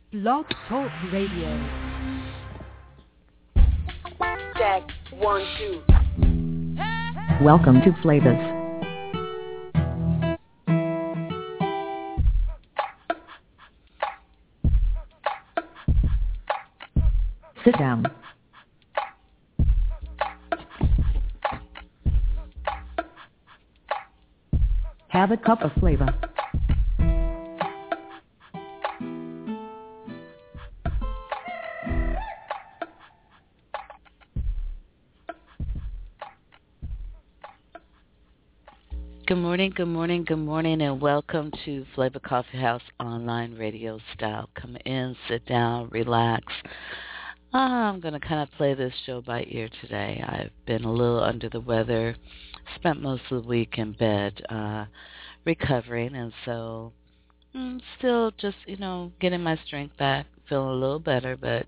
Blog Talk Radio. Check 1, 2. Welcome to Flavas. Sit down. Have a cup of flavor. Good morning, and welcome to Flavor Coffee House online radio style. Come in, sit down, relax. I'm going to kind of play this show by ear today. I've been a little under the weather, spent most of the week in bed recovering, and so I'm still just, getting my strength back, feeling a little better, but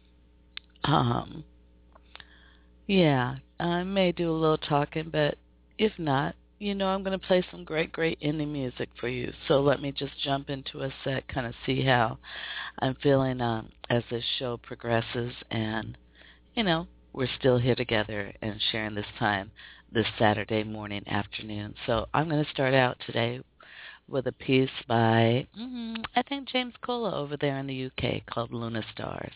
yeah, I may do a little talking, but if not, I'm going to play some great indie music for you. So let me just jump into a set, kind of see how I'm feeling as this show progresses. And, we're still here together and sharing this time this Saturday morning, afternoon. So I'm going to start out today with a piece by, I think, James Cola over there in the UK called Luna Stars.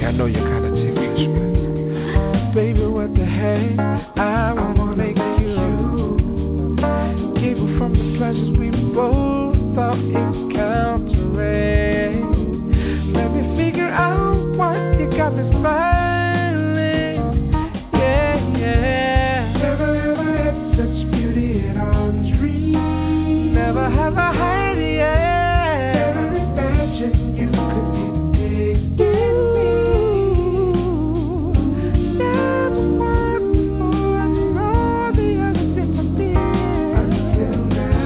I know you're kind of serious, but baby, what the heck? I wanna make you keep it from the pleasures we both thought encountering. Let me figure out what you got me smiling. Yeah, yeah. Never ever had such beauty in our dreams. Never have I had it yet. Never imagined you could be digging me. Never wanted more than all the other things I did. Until now.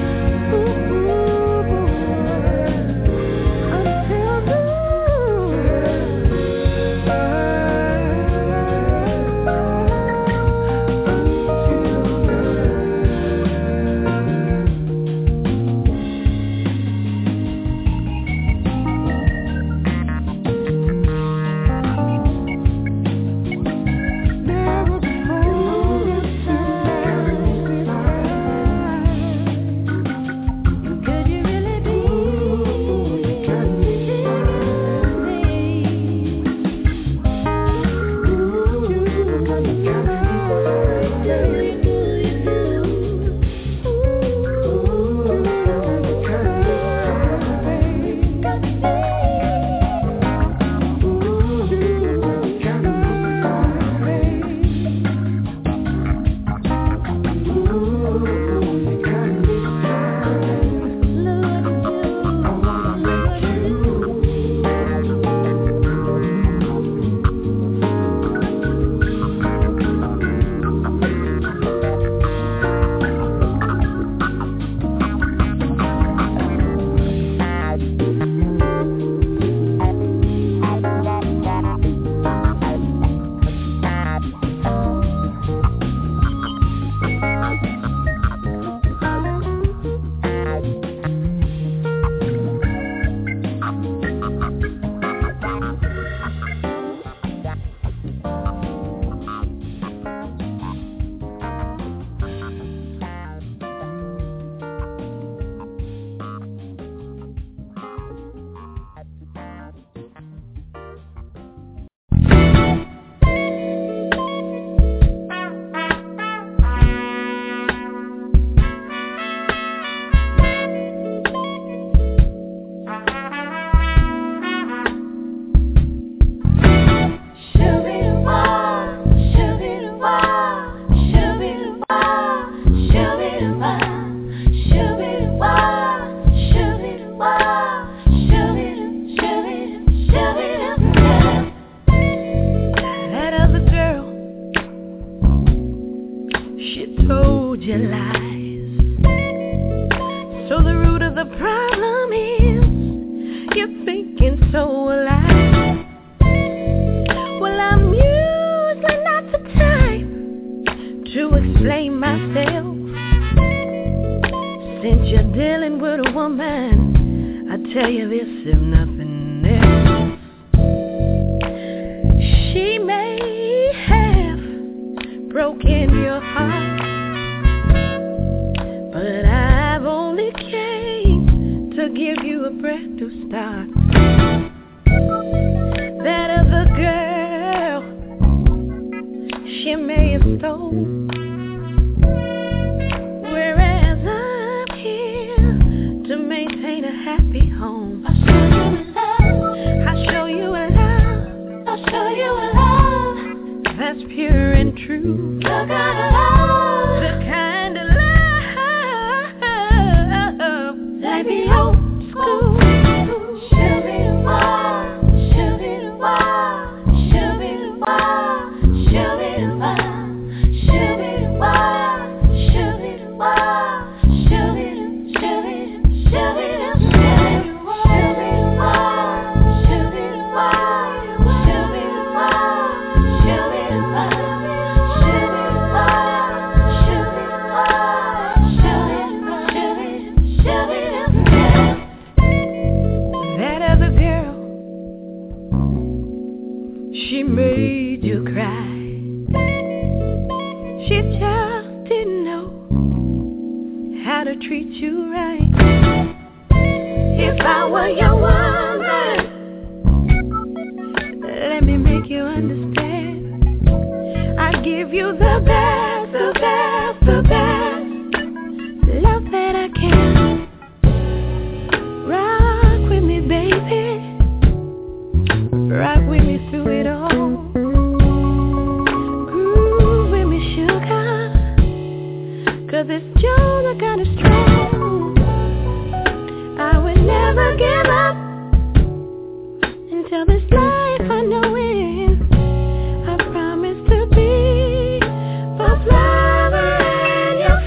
If I were your woman, let me make understand. I give you the best, the best, the best love that I can. Rock with me, baby. Rock with me through it all. Groove with me, sugar. 'Cause this joy I got is strong. I will never give up until this life I know ends. I promise to be both lover and your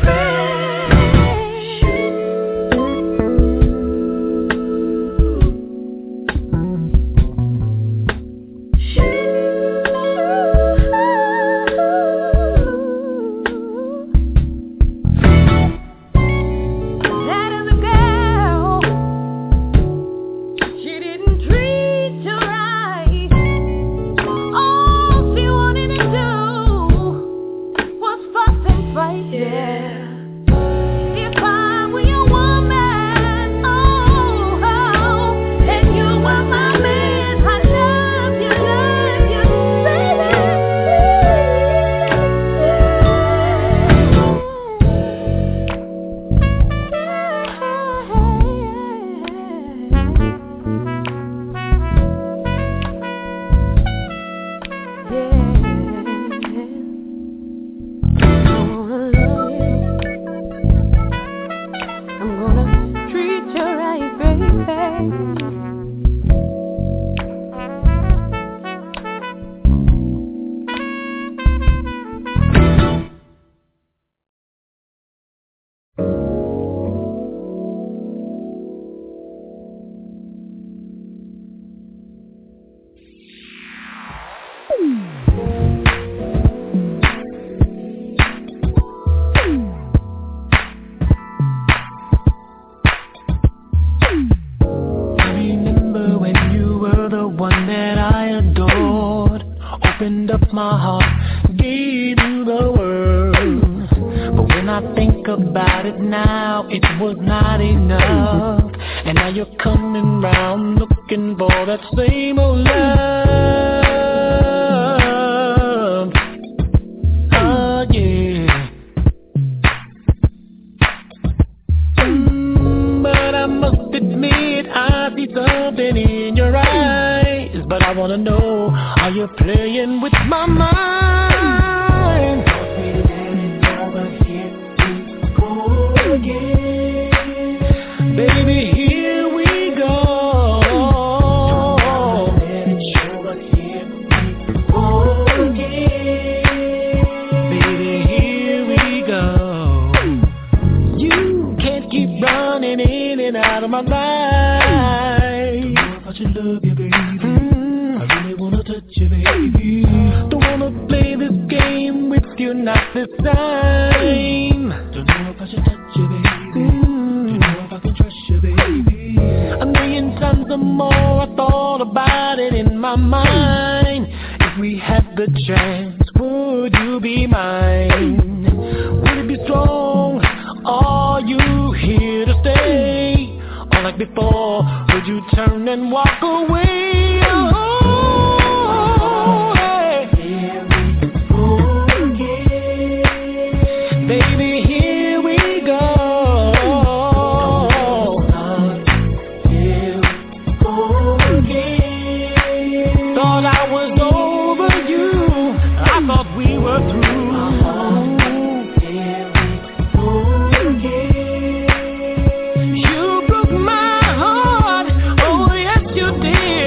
You broke my heart, oh yes you did.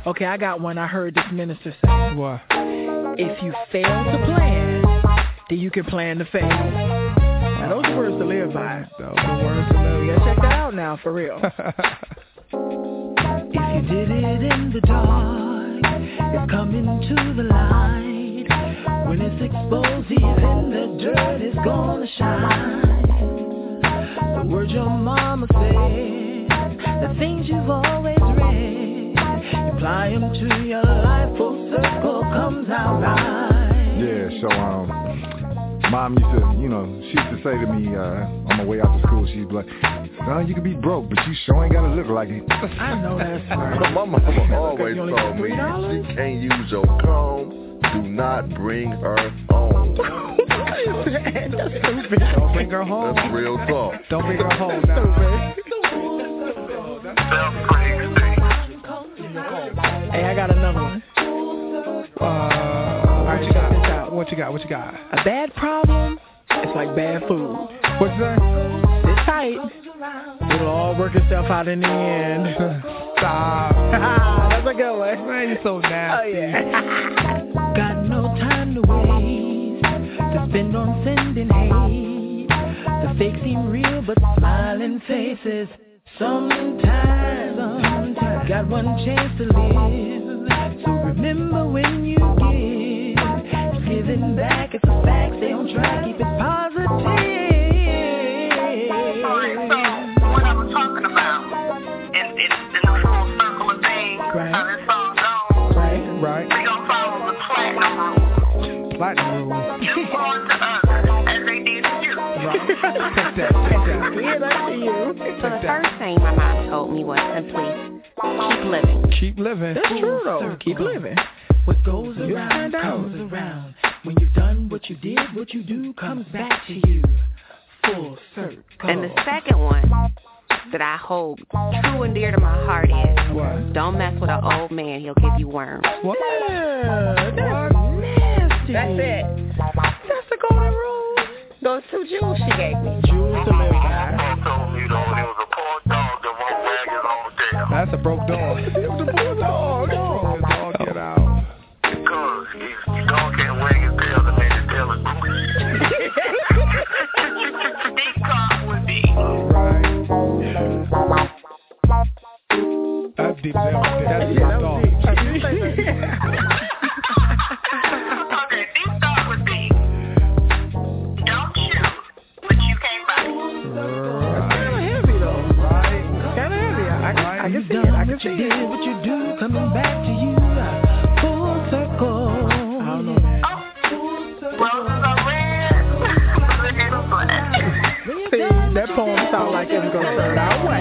Okay, I got one I heard this minister say. What? If you fail to plan, then you can plan to fail. Now, those are words to live by. Those are words to live by. Yeah, check that out now, for real. If you did it in the dark, it's coming to the light. When it's exposed, even the dirt is gonna shine. The words your mama said, the things you've always read, you apply them to your life, full circle comes out right. Yeah, so Mom used to, she used to say to me on my way out to school, she'd be like, "Son, you can be broke, but you sure ain't gotta look like it." I know that's right. My mama always told me, if she can't use your comb, do not bring her home. That's stupid. Don't bring her home. That's real talk. Don't bring her home now. Hey, I got another one. What you got? A bad problem, it's like bad food. What's that? Sit tight. It'll all work itself out in the end. Stop. That's a good one. Man, you're so nasty. Oh, yeah. Got no time to waste to spend on sending hate. The fakes seem real, but smiling faces. Sometimes got one chance to live. So remember when you give, giving back is a fact. Stay on track, keep it positive. Alright, so what I was talking about in the full circle of things, how this song goes. Right. We gonna follow the platinum rule. Platinum rule. Do on to others as they did to you. Right. Take that. Yeah, that's for you. So the first thing my mom told me was simply, keep living. Keep living. That's true though. Keep living. What goes around comes around. When you've done what you did, what you do comes back to you. Full circle. And the second one that I hold true and dear to my heart is, what? Don't mess with an old man, he'll give you worms. What? Yeah, that's nasty. That's it. That's the golden rule. Those 2 jewels she gave me. Jewels to live by. told me, though, there was a poor dog that won't wag his own tail. That's a broke dog. It was a bulldog. Broke dog, get out. Because the dog can't wag his tail and make his tail is This car would be. Right. That's deep as hell. That's Yeah, broke dog. Okay, this car would be. Don't choose what you can't buy. That's kind of heavy though. Right. Kind of heavy. I can see it. I can see it. What you do coming back to you. Full circle. I don't know, man. Roses are red. Little black. See, that poem sound like it was going to turn out right.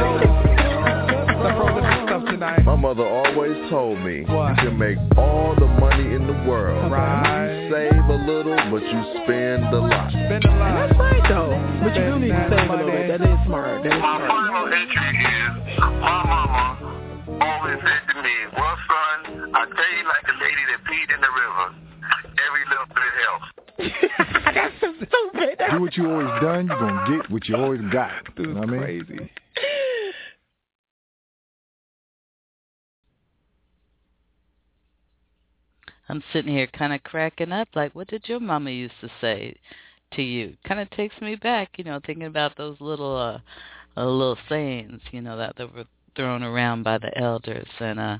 My mother always told me, what? You can make all the money in the world. Right. You save a little, but you spend a lot. Spend a lot. And that's right though. But you do need to save a little bit. That is smart. That is My smart. final entry is, my mama always said to me, well, son, I tell you like a lady that peed in the river. Every little bit helps. That's so stupid. Do what you always done, you're going to get what you always got. This You know is what I mean? crazy. I'm sitting here kind of cracking up, like, what did your mama used to say to you? Kind of takes me back, thinking about those little sayings, that were thrown around by the elders. And,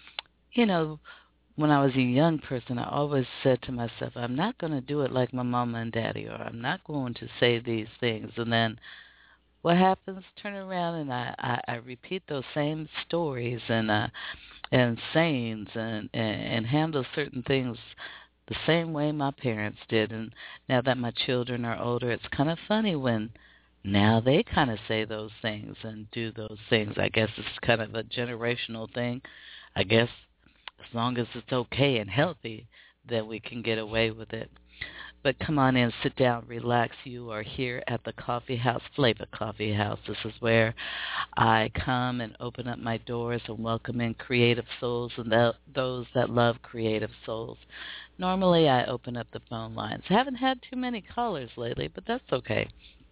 when I was a young person, I always said to myself, I'm not going to do it like my mama and daddy, or I'm not going to say these things. And then what happens? Turn around and I repeat those same stories and sayings and handle certain things the same way my parents did. And now that my children are older, it's kind of funny when now they kind of say those things and do those things. I guess it's kind of a generational thing. I guess as long as it's okay and healthy, then we can get away with it. But come on in, sit down, relax. You are here at the Coffee House, Flavor Coffee House. This is where I come and open up my doors and welcome in creative souls and those that love creative souls. Normally I open up the phone lines. I haven't had too many callers lately, but that's okay.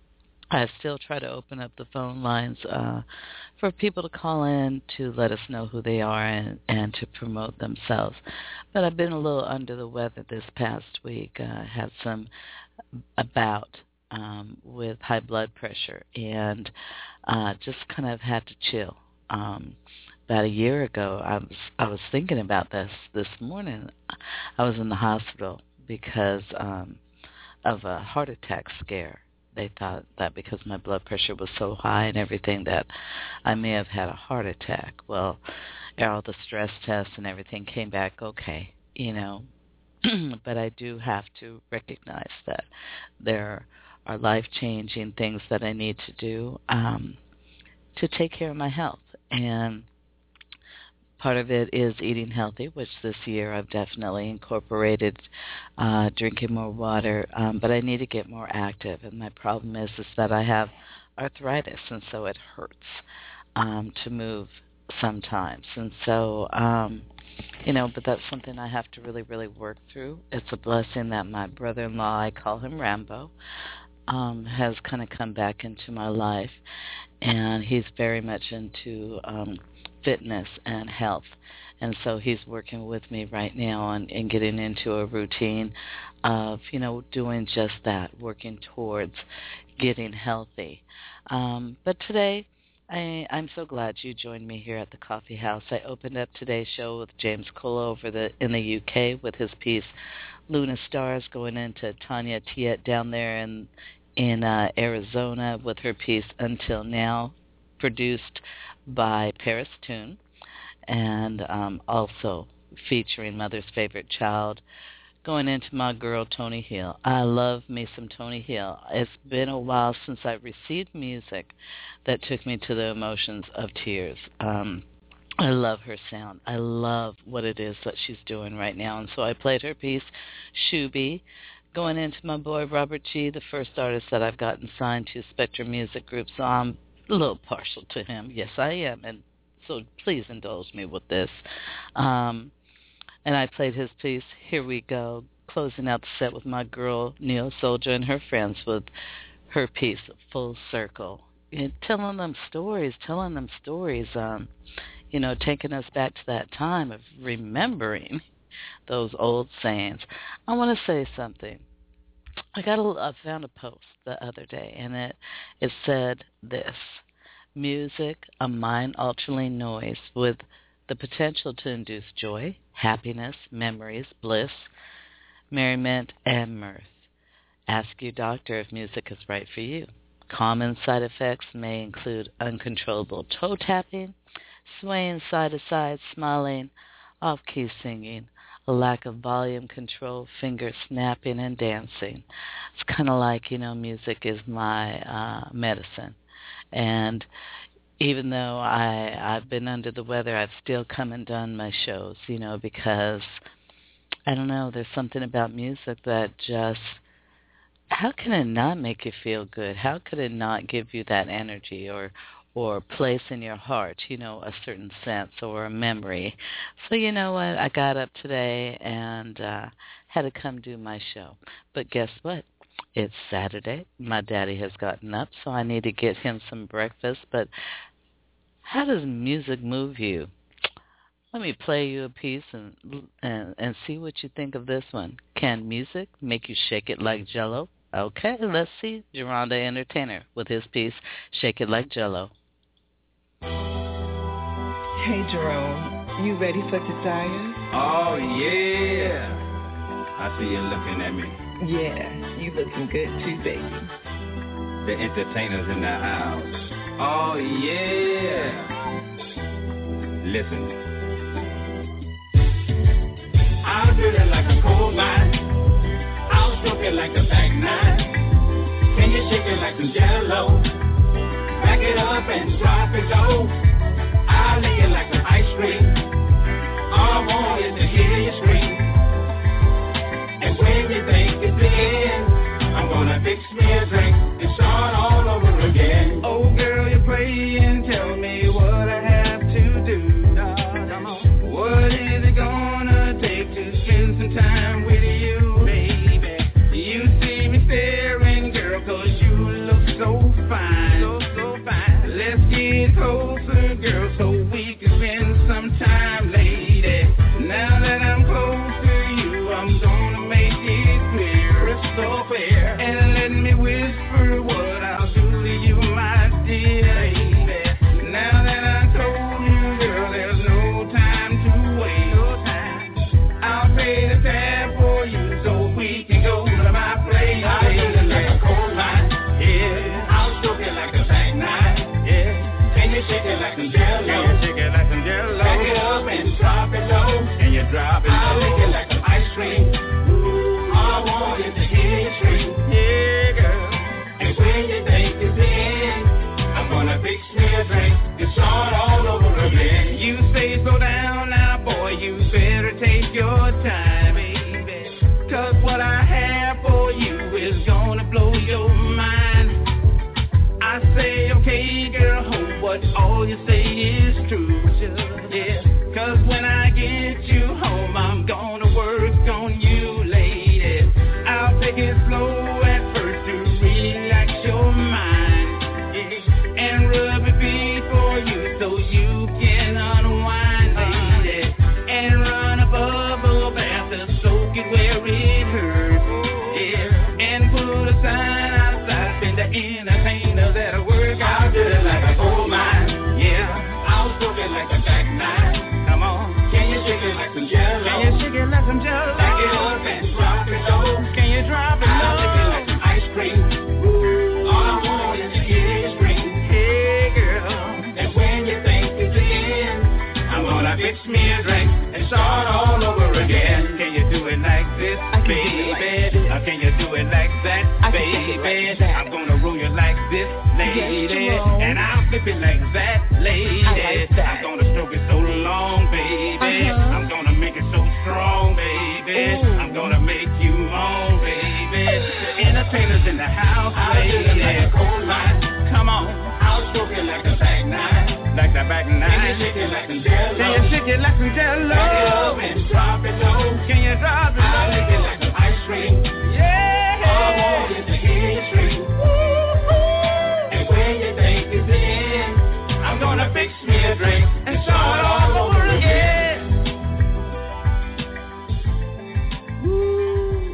I still try to open up the phone lines for people to call in to let us know who they are and to promote themselves. But I've been a little under the weather this past week. Had some bout with high blood pressure and just kind of had to chill. About a year ago, I was thinking about this morning. I was in the hospital because of a heart attack scare. They thought that because my blood pressure was so high and everything that I may have had a heart attack. Well, all the stress tests and everything came back okay, you know. But I do have to recognize that there are life-changing things that I need to do to take care of my health. And part of it is eating healthy, which this year I've definitely incorporated drinking more water, but I need to get more active. And my problem is that I have arthritis, and so it hurts to move sometimes. And so, you know, but that's something I have to really, really work through. It's a blessing that my brother-in-law, I call him Rambo, has kind of come back into my life, and he's very much into fitness and health, and so he's working with me right now on getting into a routine of, you know, doing just that, working towards getting healthy. But today, I'm so glad you joined me here at the Coffee House. I opened up today's show with James Cole in the UK with his piece Luna Stars, going into Tanya Tiet down there in Arizona with her piece Until Now, produced by Paris Tune, and also featuring Mother's Favorite Child, going into my girl Tony Hill. I love me some Tony Hill. It's been a while since I received music that took me to the emotions of tears. I love her sound. I love what it is that she's doing right now, and so I played her piece, Shuby, going into my boy Robert G., the first artist that I've gotten signed to Spectrum Music Group, so I'm a little partial to him. Yes, I am, and so please indulge me with this. And I played his piece, Here We Go, closing out the set with my girl, Neil Soldier, and her friends with her piece, Full Circle. And telling them stories, you know, taking us back to that time of remembering those old sayings. I want to say something. I found a post the other day, and it said this: music, a mind-altering noise with the potential to induce joy, happiness, memories, bliss, merriment, and mirth. Ask your doctor if music is right for you. Common side effects may include uncontrollable toe tapping, swaying side to side, smiling, off-key singing, a lack of volume control, finger snapping, and dancing. It's kind of like, you know, music is my medicine. And even though I've been under the weather, I've still come and done my shows, you know, because, I don't know, there's something about music that just, how can it not make you feel good? How could it not give you that energy or place in your heart, you know, a certain sense or a memory? So you know what? I got up today and had to come do my show. But guess what? It's Saturday. My daddy has gotten up, so I need to get him some breakfast. But how does music move you? Let me play you a piece and see what you think of this one. Can music make you shake it like Jell-O? Okay, let's see. Geronda Entertainer with his piece, Shake It Like Jell-O. Hey, Jerome, you ready for Desire? Oh, yeah. I see you looking at me. Yeah, you looking good too, baby. The entertainers in the house. Oh, yeah. Listen. I'll do it like a cold mine. I'll stroke it like a back nine. Can you shake it like some Jell-O? Back it up and drop it low. I'll lick it like some ice cream. All I want is to hear you scream. And when you think it's the end, I'm gonna fix me a drink and start all over again. Oh girl, you play and tell me what I have to do. What is it gonna take to spend some time with you, baby? You see me staring, girl, 'cause you look so okay, girl, what all you say is true, yeah. Cause when I get you home, I'm gonna work on you, lady. I'll take it slow at first to relax your mind, yeah. And rub it before you so you can unwind, lady. And run a bubble bath to soak it where it hurts, yeah. And put a sign outside, been the entertainer that'll work. I'll do it like a gold mine, yeah. I'll stroke it like a back nine. Come on, can you shake it like some jello? Can you shake it like some jello? Back it up and drop it low. Can you drop it low? I'll lick it like some ice cream. All I want is to get it scream. Hey girl, and when you think it's the end, I'm gonna fix me a drink and start all over again. Can you do it like this, baby? Can you do it like that, baby? I'm gonna roll you like this, lady, and I'll flip it like that, lady. I'm gonna stroke it so long, baby. I'm gonna make it so strong, baby. I'm gonna make you moan, baby. The entertainers in the house, lady. Come on, I'll stroke it like a back nine. Like the back nine. Can you shake it like some jello? Can you shake it like some jello? Back it up and drop it low. Can you drop it low? I'll lick it like some ice cream. Yeah. All I want is to hear you scream. And when you think it's the end, I'm gonna fix me a drink and start all over again. Woo.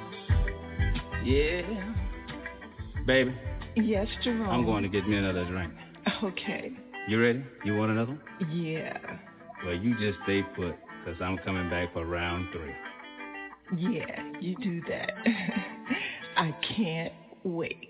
Yeah. Baby. Yes, Jerome. I'm going to get me another drink. Okay. You ready? You want another one? Yeah. Well, you just stay put, because I'm coming back for round 3. Yeah, you do that. I can't wait.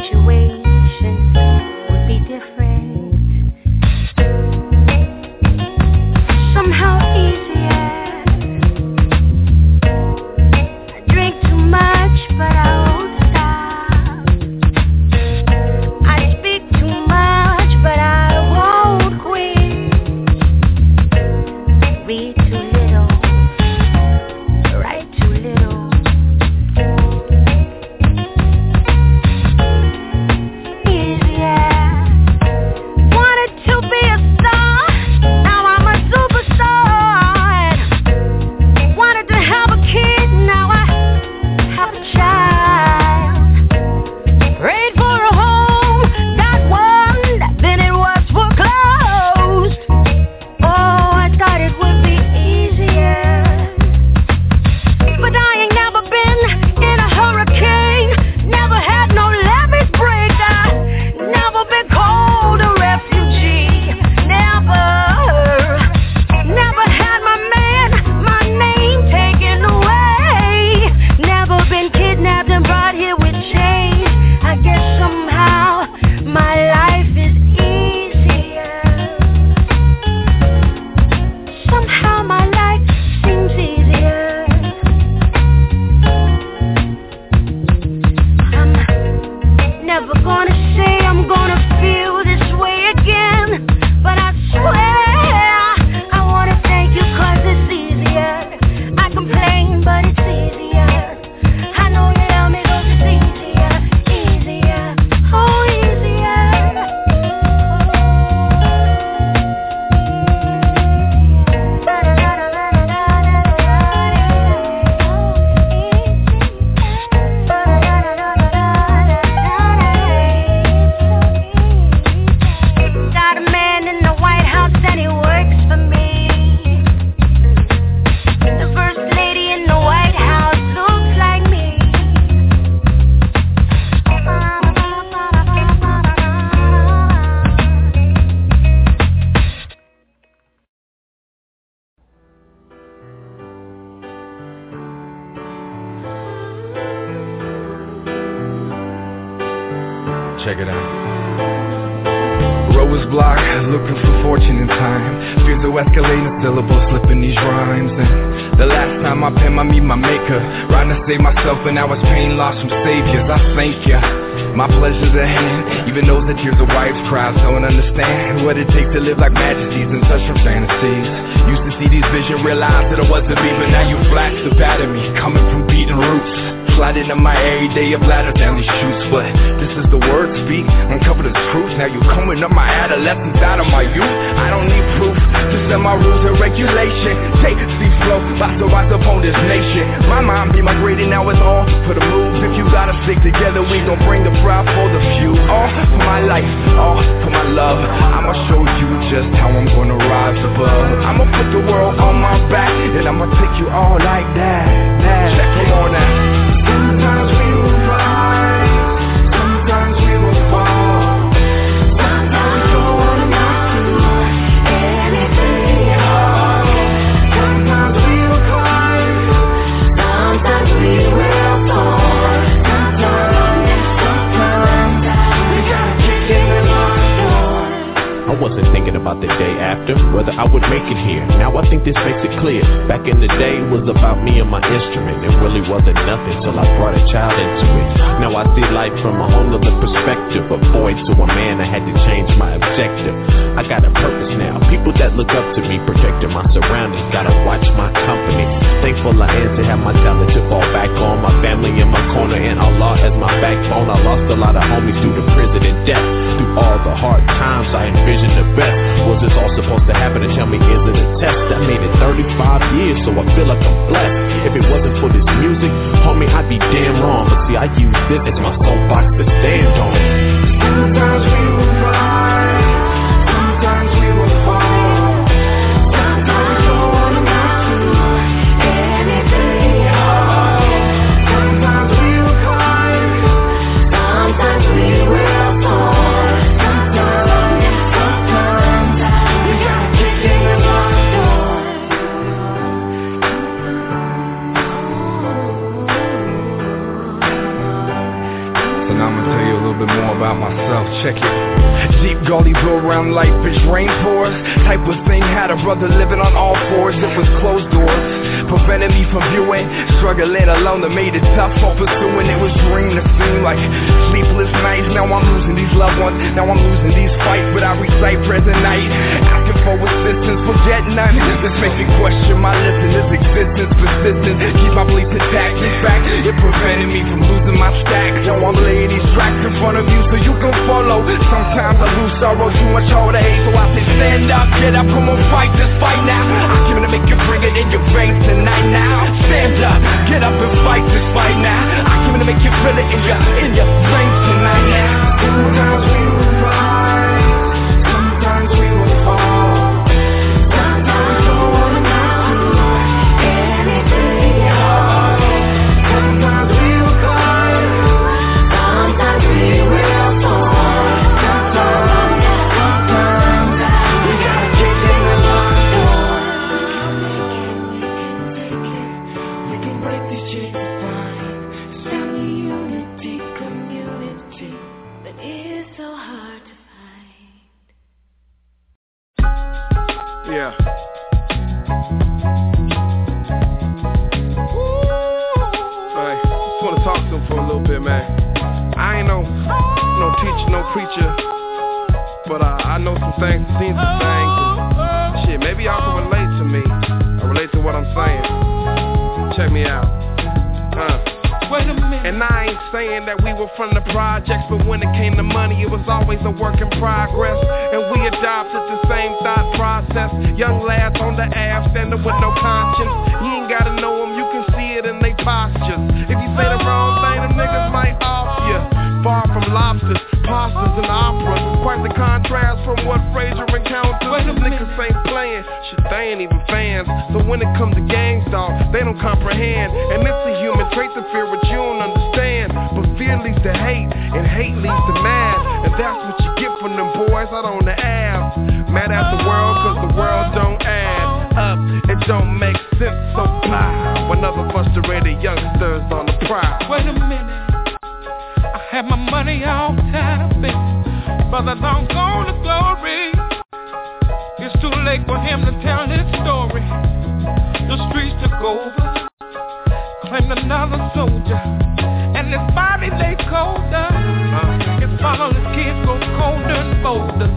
situations would be different. Somehow easier. I drink too much, but I won't stop. I speak too much, but I won't quit. Read too little, write too little. Easier. Wanted to be a star, now I'm a superstar. Wanted to have a kid, now I have a child. Prayed for a home, got one, then it was foreclosed. Oh, I thought it would be easier, but I ain't never been in a hurricane, never had no levees breaker, never been called a refugee, never had my name taken away, never been kidnapped and brought here with chains. I guess somehow my life is easier. Somehow my life seems easier. I'm never gonna say I'm gonna feel this way again, but I swear I wanna thank you 'cause it's easier. I complain, but it's easier. I know you love me 'cause it's easier, easier, oh easier. Got a man in the White House and he works for me. The first lady in the White House looks like me. Check it out. Road was blocked, looking for fortune in time. Fears of escalating, syllables slipping these rhymes. And the last time I pen, I meet my maker. Trying to save myself, and now it's pain, loss from saviors. I thank ya. My pleasure's at hand. Even those that tears of wives' cries don't understand what it takes to live like majesties and such from fantasies. Used to see these visions, realized that I wasn't me, but now you flash the bat at me, coming from beating roots. Slide into my everyday, a bladder down these chutes. But this is the word speak, uncover the truth. Now you coming up my adolescence out of my youth. I don't need proof, just set my rules and regulation. Take, see, flow, rise upon this nation. My mind be migrating, now it's all for the move. If you gotta stick together, we gon' bring the pride for the few. All for my life, all for my love. I'ma show you just how I'm gonna rise above. I'ma put the world on my back, and I'ma take you all like that. Check it on now. Sometimes we will rise, sometimes we will fall. Sometimes we don't wanna amount to anything at all. Sometimes we will climb, sometimes we will fall. Sometimes we gotta kick in the locked door. I wasn't thinking about the day after, whether I would make it here. Now I think this makes it clear. Back in the day, it was about me and my instrument. It really wasn't nothing till I brought a child into it. Now I see life from a whole other perspective. A boy to a man, I had to change my objective. I got a purpose now. People that look up to me, protecting my surroundings. Gotta watch my company. Thankful I am to have my talent to fall back on. My family in my corner and Allah as my backbone. I lost a lot of homies through the prison and death. Through all the hard times, I envisioned the best. Was this all supposed to happen? And tell me, is it a test? I made it 35 years, so I feel like I'm blessed. If it wasn't for this music, homie, I'd be damn wrong. But see, I use this as my soapbox to stand on. Sometimes we will rise, sometimes we will fall. Sometimes we don't wanna amount to anything at all. Sometimes we will climb, sometimes we will fall. So now I'm gonna tell you a little bit more about myself. Check it. Deep gully built around life, bitch, rain pours. Type of thing, had a brother living on all fours. It was closed doors, preventing me from viewing. Struggling alone that made it tough for pursuing. It was dream that seemed like sleepless nights. Now I'm losing these loved ones. Now I'm losing these fights. But I recite present night, asking for assistance, forget none. This makes me question my listeners' existence. Persistence, keep my beliefs intact. In fact, it prevented me from losing my stack. Now I'm laying these tracks in front of you so you can follow. Sometimes I lose sorrow, too much all the hate. So I say stand up, get up, come on, fight this fight now. I came to make you bring it in your veins tonight now. Stand up, get up and fight this fight now. I came to make you feel it in your veins tonight now. Sometimes we will rise, sometimes we will fall. Sometimes we don't wanna do anything at all. Sometimes we will climb, sometimes we will fall. Yeah. Hey, just wanna talk to him for a little bit, man. I ain't no teacher, no preacher, but I know some things, seen some things, and shit, maybe y'all can relate to me. I relate to what I'm saying. Check me out. Wait a minute. And I ain't saying that we were from the projects, but when it came to money, it was always a work in progress. And we adopted the same thought process. Young lads on the app, standing with no conscience. You ain't gotta know them, you can see it in they postures. If you say the wrong thing, them niggas might off you. Far from lobsters, pastas, and operas. Quite the contrast from what Frazier encounters. Them niggas ain't playing, shit, they ain't even fans. So when it comes to gangs, dog, they don't comprehend. And it's a human trait to fear what you don't understand. But fear leads to hate, and hate leads to mad. And that's what you get from them boys out on the app. Mad at the world, cause the world don't add up. It don't make sense, so blah. Another frustrated youngsters on the prowl. Wait a minute, I had my money all tied up in, brother, don't go to glory. It's too late for him to tell his story. The streets took over, claimed another soldier, and his body lay colder. His father, his kids go colder and bolder.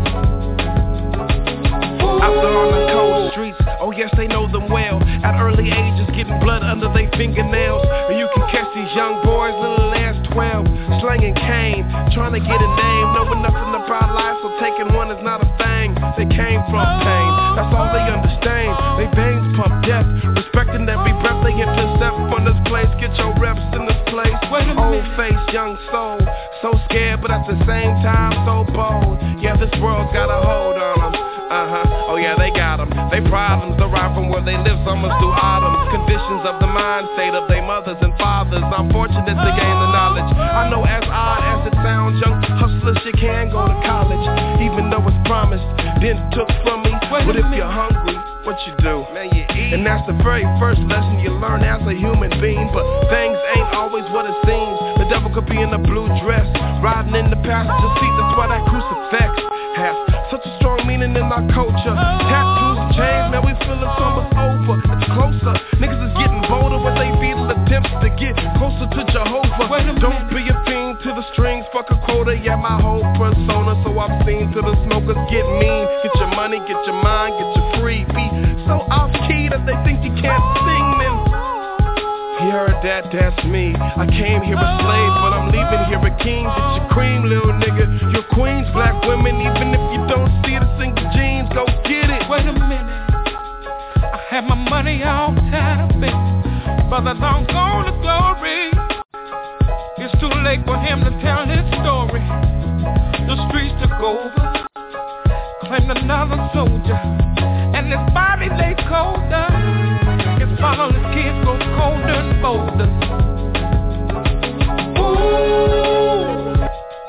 Out there on the cold streets, oh yes, they know them well. At early ages, getting blood under their fingernails. And you can catch these young boys, little as 12, slanging cane, trying to get a name, knowing nothing about life, so taking one is not a thing. They came from pain, that's all they understand. They veins pump death, respecting every breath they intercept from this place. Get your reps in this place. Old face, young soul, so scared, but at the same time so bold. Yeah, this world's got a hold on them. Oh yeah, they got them. They problems derive from where they live, summers through autumns. Conditions of the mind state of their mothers and fathers. I'm fortunate to gain the knowledge. I know as odd as it sounds, young hustlers, you can go to college, even though it's promised, then took from me. But if you're hungry, what you do? Man, you eat. And that's the very first lesson you learn as a human being. But things ain't always what it seems. The devil could be in a blue dress, riding in the passenger seat. That's why that crucifix has such a strong meaning in our culture. Tattoos and chains, man, we feel it's almost over. It's closer. Niggas is getting bolder with they beetle attempts to get closer to Jehovah. Don't be a fiend to the strings, fuck a quota. Yeah, my whole persona, so I've seen to the smokers get mean. Get your money, get your mind, get your free. Be so off key that they think you can't sing, man. You heard that, that's me. I came here a slave, but I'm leaving here a king. Get your cream, little nigga. Your queens, black women, even if you don't see the single jeans, go get it. Wait a minute, I had my money all tied up in, brother, don't go to glory. It's too late for him to tell his story. The streets took over, claimed another soldier, and his body lay colder. His father, his kids go colder and bolder. Ooh,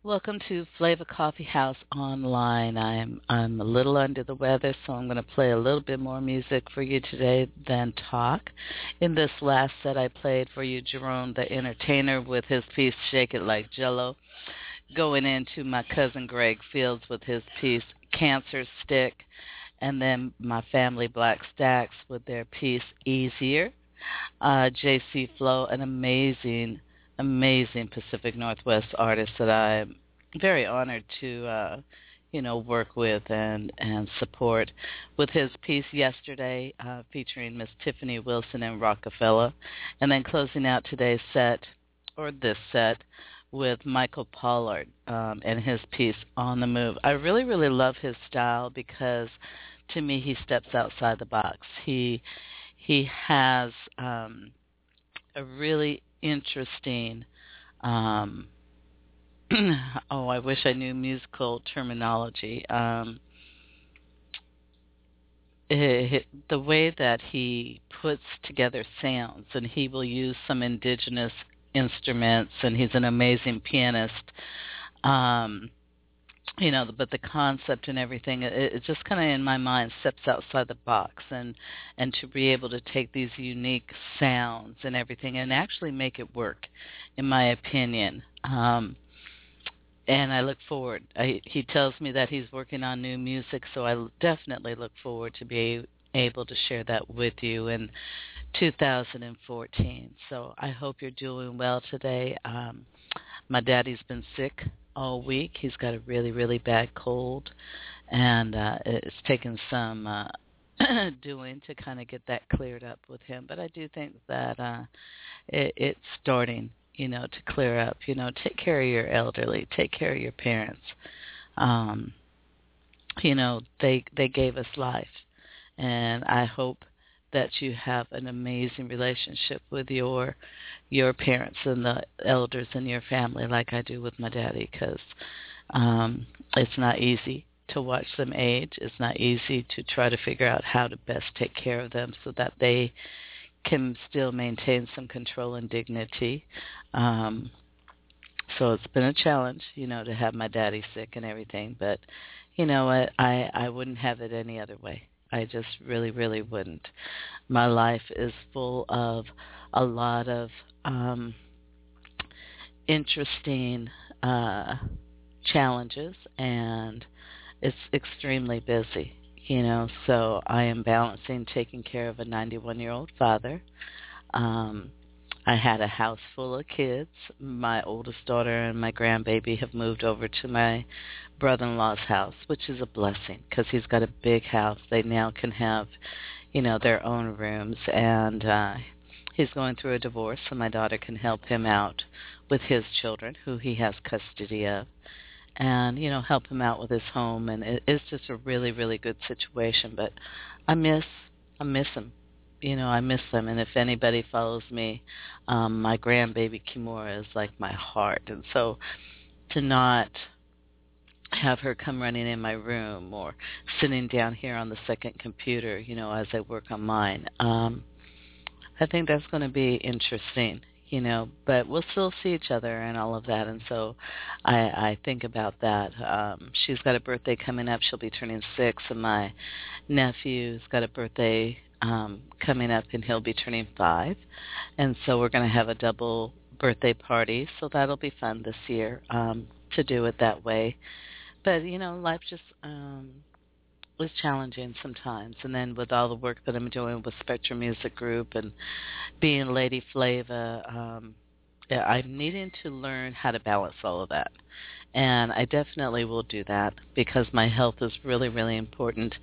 Welcome to Flavor Coffee House Online. I'm a little under the weather, so I'm going to play a little bit more music for you today than talk. In this last set, I played for you Jerome the Entertainer with his piece Shake It Like Jello. Going into my cousin Greg Fields with his piece Cancer Stick. And then my family Black Stacks with their piece Easier. JC Flow, an amazing Pacific Northwest artist that I'm very honored to, work with and support, with his piece Yesterday, featuring Miss Tiffany Wilson and Rockefeller, and then closing out today's set, or this set, with Michael Pollard and his piece On the Move. I really, really love his style because, to me, he steps outside the box. He has a really interesting, I wish I knew musical terminology. The way that he puts together sounds, and he will use some indigenous instruments, and he's an amazing pianist. But the concept and everything, it just kind of, in my mind, steps outside the box, and to be able to take these unique sounds and everything and actually make it work, in my opinion. And I look forward. He tells me that he's working on new music, so I definitely look forward to be able to share that with you in 2014. So I hope you're doing well today. My daddy's been sick all week. He's got a really, really bad cold, and it's taken some doing to kind of get that cleared up with him. But I do think that it's starting, to clear up. Take care of your elderly. Take care of your parents. They gave us life, and I hope that you have an amazing relationship with your parents and the elders in your family, like I do with my daddy, because it's not easy to watch them age. It's not easy to try to figure out how to best take care of them so that they can still maintain some control and dignity. So it's been a challenge, to have my daddy sick and everything, but you know what, I wouldn't have it any other way. I just really, really wouldn't. My life is full of a lot of interesting challenges, and it's extremely busy, so I am balancing taking care of a 91-year-old father. I had a house full of kids. My oldest daughter and my grandbaby have moved over to my brother-in-law's house, which is a blessing because he's got a big house. They now can have, their own rooms, and he's going through a divorce, so my daughter can help him out with his children, who he has custody of, and, help him out with his home, and it's just a really, really good situation. But I miss him. I miss them, and if anybody follows me, my grandbaby Kimura is like my heart, and so to not have her come running in my room or sitting down here on the second computer, as I work on mine, I think that's going to be interesting, but we'll still see each other and all of that, and so I think about that. She's got a birthday coming up. She'll be turning 6, and my nephew's got a birthday coming up, and he'll be turning 5, and so we're going to have a double birthday party, so that'll be fun this year to do it that way. But life just is challenging sometimes, and then with all the work that I'm doing with Spectrum Music Group and being Lady Flava, I'm needing to learn how to balance all of that, and I definitely will do that because my health is really, really important.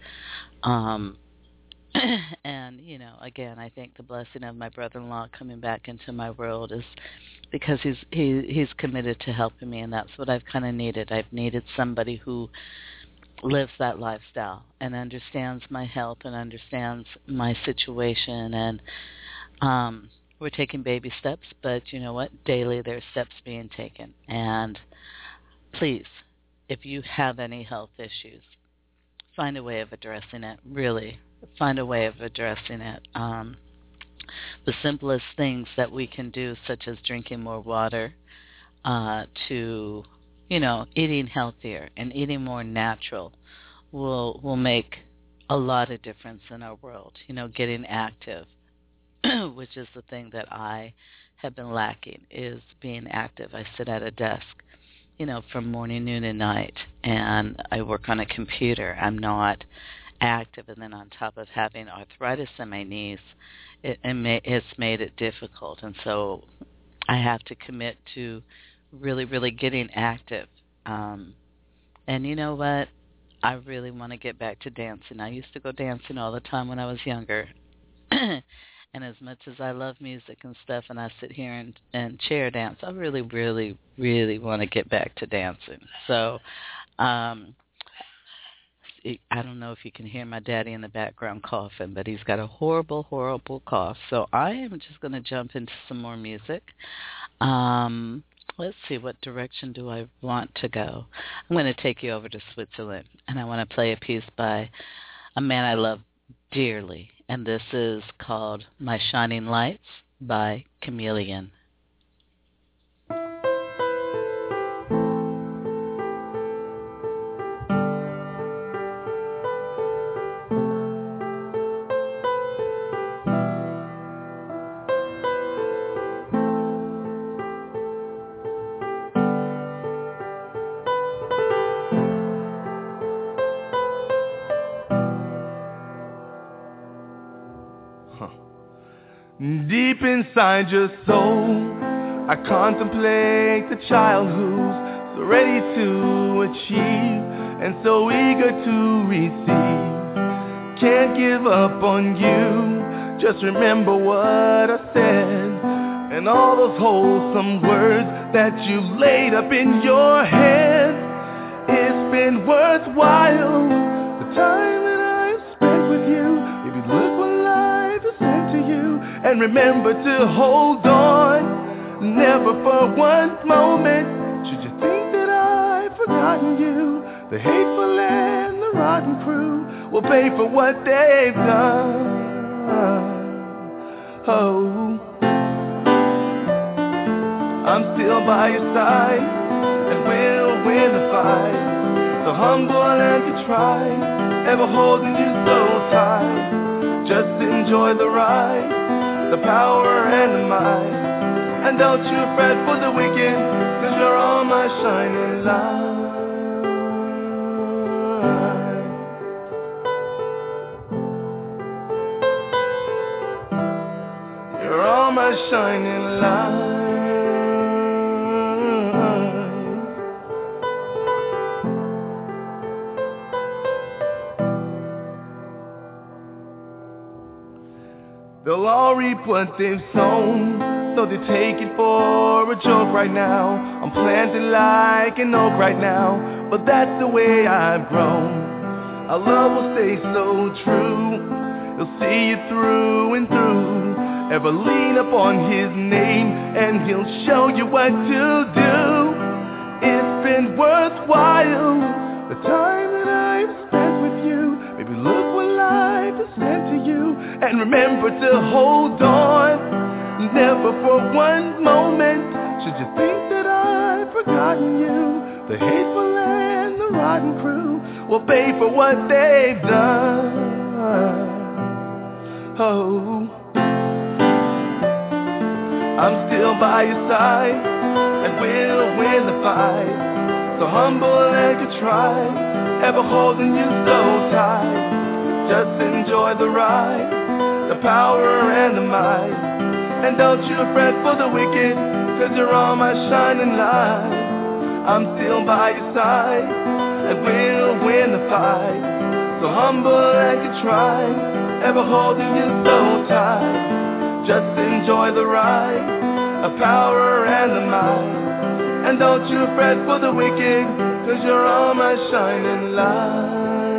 And, again, I think the blessing of my brother-in-law coming back into my world is because he's committed to helping me, and that's what I've kind of needed. I've needed somebody who lives that lifestyle and understands my health and understands my situation. And we're taking baby steps, but you know what? Daily there's steps being taken. And please, if you have any health issues, find a way of addressing it, really. Find a way of addressing it. The simplest things that we can do, such as drinking more water, to, eating healthier and eating more natural will make a lot of difference in our world. Getting active, which is the thing that I have been lacking, is being active. I sit at a desk, from morning, noon, and night, and I work on a computer. I'm not active, and then on top of having arthritis in my knees, it's made it difficult, and so I have to commit to really, really getting active. And you know what? I really want to get back to dancing. I used to go dancing all the time when I was younger. And as much as I love music and stuff, and I sit here and chair dance, I really, really, really want to get back to dancing. So I don't know if you can hear my daddy in the background coughing, but he's got a horrible, horrible cough. So I am just going to jump into some more music. Let's see, what direction do I want to go? I'm going to take you over to Switzerland, and I want to play a piece by a man I love dearly, and this is called My Shining Lights by Chameleon. Deep inside your soul, I contemplate the child who's so ready to achieve and so eager to receive. Can't give up on you, just remember what I said and all those wholesome words that you laid up in your head. It's been worthwhile, the time that I've spent with you. Maybe look what life has sent to you. And remember to hold on, never for one moment should you think that I've forgotten you. The hateful and the rotten crew will pay for what they've done. Oh, I'm still by your side and we'll win the fight. So humble and contrite, ever holding you so tight. Just enjoy the ride, the power and the might, and don't you fret for the wicked, 'cause you're all my shining light. You're all my shining light. They'll all reap what they've sown, so they take it for a joke right now. I'm planted like an oak right now, but that's the way I've grown. Our love will stay so true, he'll see you through and through. Ever lean upon his name and he'll show you what to do. It's been worthwhile, the time that I've spent with you. Maybe look what life has sent to you. And remember to hold on, never for one moment should you think that I've forgotten you. The hateful and the rotten crew will pay for what they've done. Oh, I'm still by your side and we'll win the fight. So humble and contrite, ever holding you so tight. Just enjoy the ride, the power and the might, and don't you fret for the wicked, 'cause you're all my shining light. I'm still by your side and we'll win the fight. So humble and contrite, ever holding you so tight. Just enjoy the ride, the power and the might, and don't you fret for the wicked, 'cause you're all my shining light.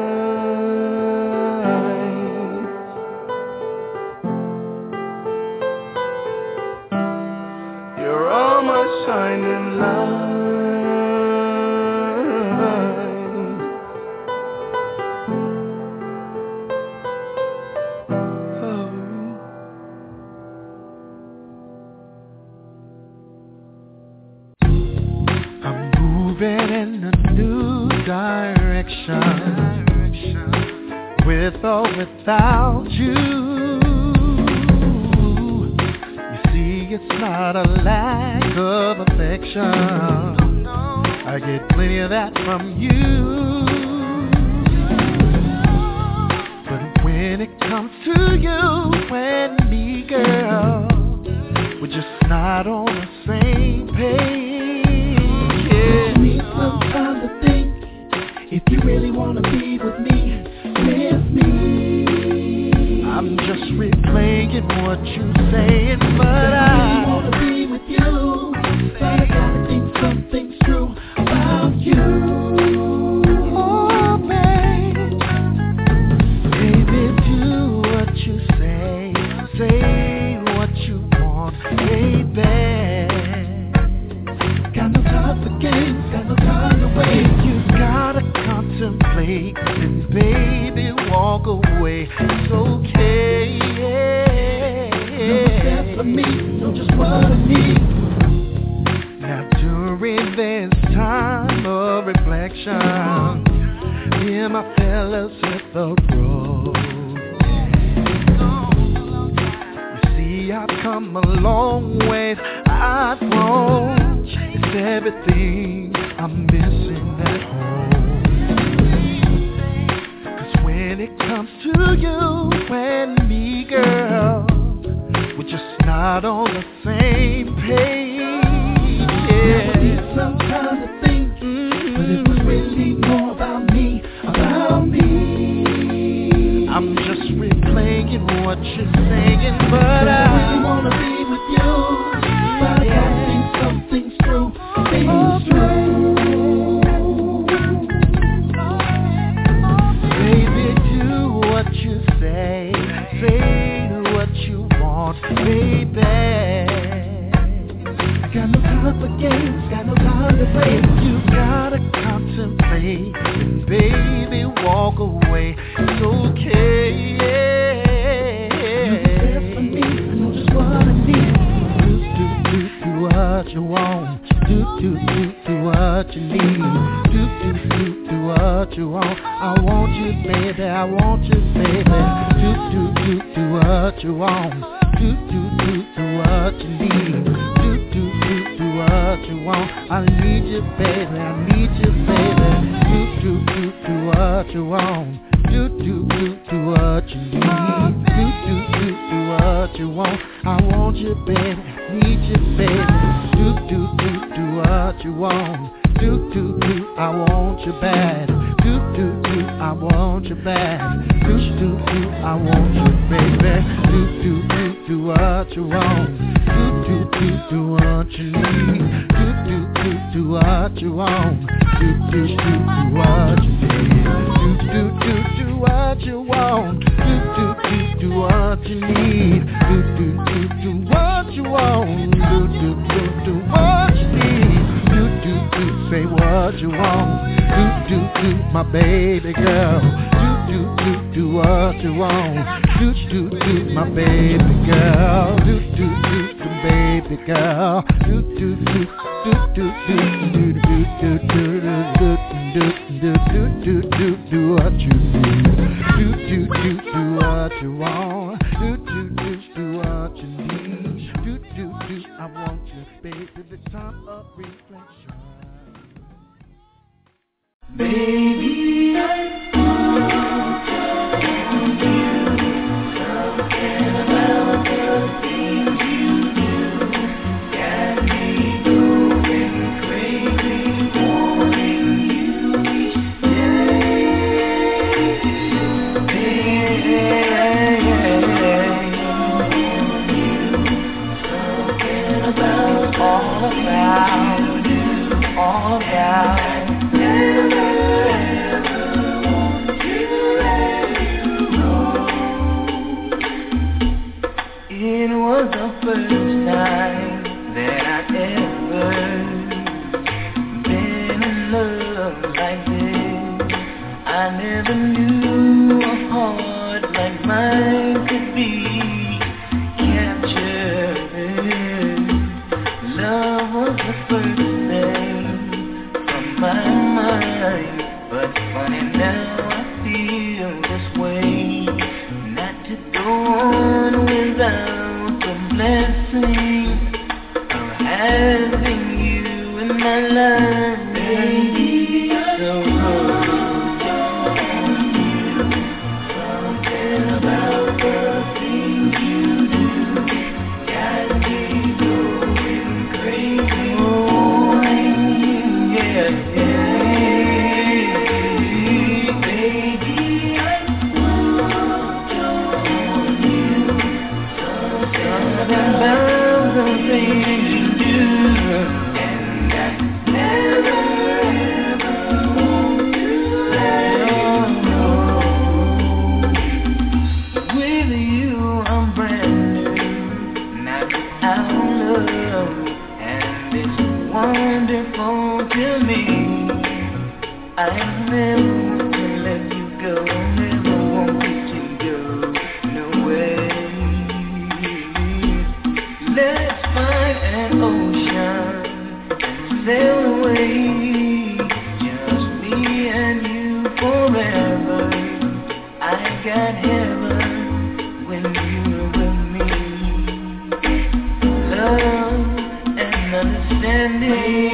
You're all my shining light. I'm moving in a new direction, with or without you. You see, it's not a lack of affection. I get plenty of that from you. But when it comes to you and me, girl, we're just not on the same page. Yeah. You need some time to think if you really wanna be with me. I'm just replaying what you're saying, but I wanna be with you, but I gotta think something's true about you. Oh, babe, baby, do what you say what you want, baby. Got no time for games, got no time to wait. You gotta contemplate and baby walk away. It's okay, No step for me, know just what I need. Now during this time of reflection, me and my fellas hit the road. You see, I've come a long way, I've grown. It's everything I'm missing at home. When it comes to you and me, girl, we're just not on the same page. Yeah. I need some time to think, but it was really more about me, I'm just replaying what you're saying, but I really wanna be with you, but I gotta think something's true, things true. Say what you want, baby. Got no time for games, got no time to play. You gotta contemplate and baby walk away. It's okay. You're the best for me, I know just what I need. Do what you want. Do what you need. Do what you want. I want you, baby. I want you, baby. Do what you want. Do what you need. Do what you want. I need you, baby. I need you, baby. Do what you want. Do what you need. Do what you want. I want you, baby. Need you, baby. Do what you want. Do I want you bad. Do I want you bad. Do I want you, baby. Do what you want. Do what you need. Do what you want. Do what you need. Do what you want. Do what you need. Do what you want. Do what you need. Say what you want. Do my baby girl. Do what you want. Do my baby girl. Do baby girl. Do what you need. Do what you want. Do what you need. Do I want you, baby. The time of reflection. Baby, I something about the things you do. Got me going crazy, wanting you each day. Something about all about. my life, baby, so good. Something about the things you do got me going crazy. Oh, yeah, baby, I'm hooked on you. Something about the things you do. Wonderful to me. I never want to let you go. Never want you to go. No way. Let's find an ocean and sail away. Just me and you forever. I got heaven when you're with me. Love and understanding.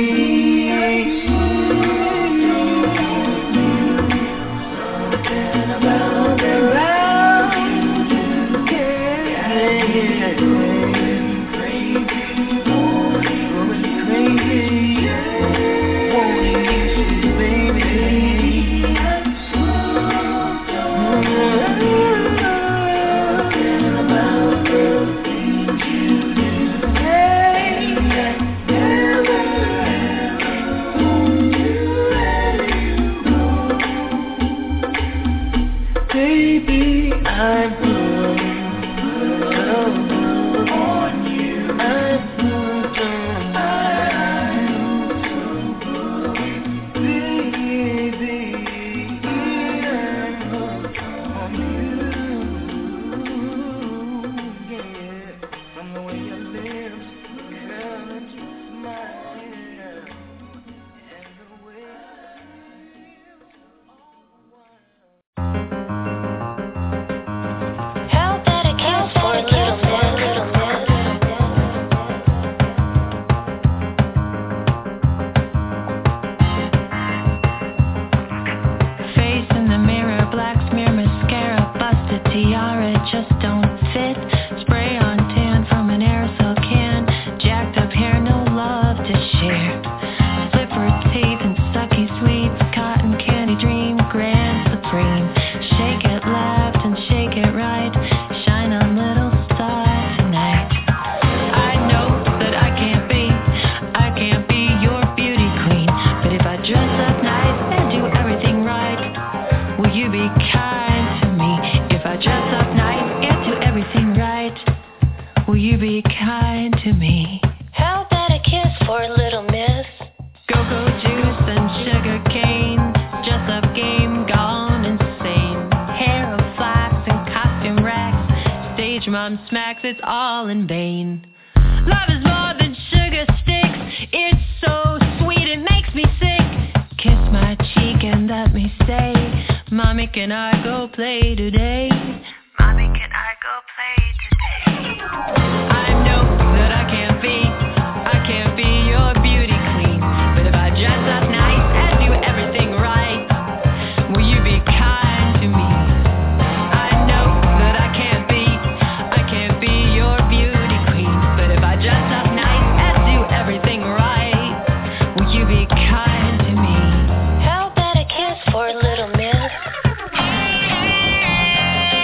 How about a kiss for a little miss?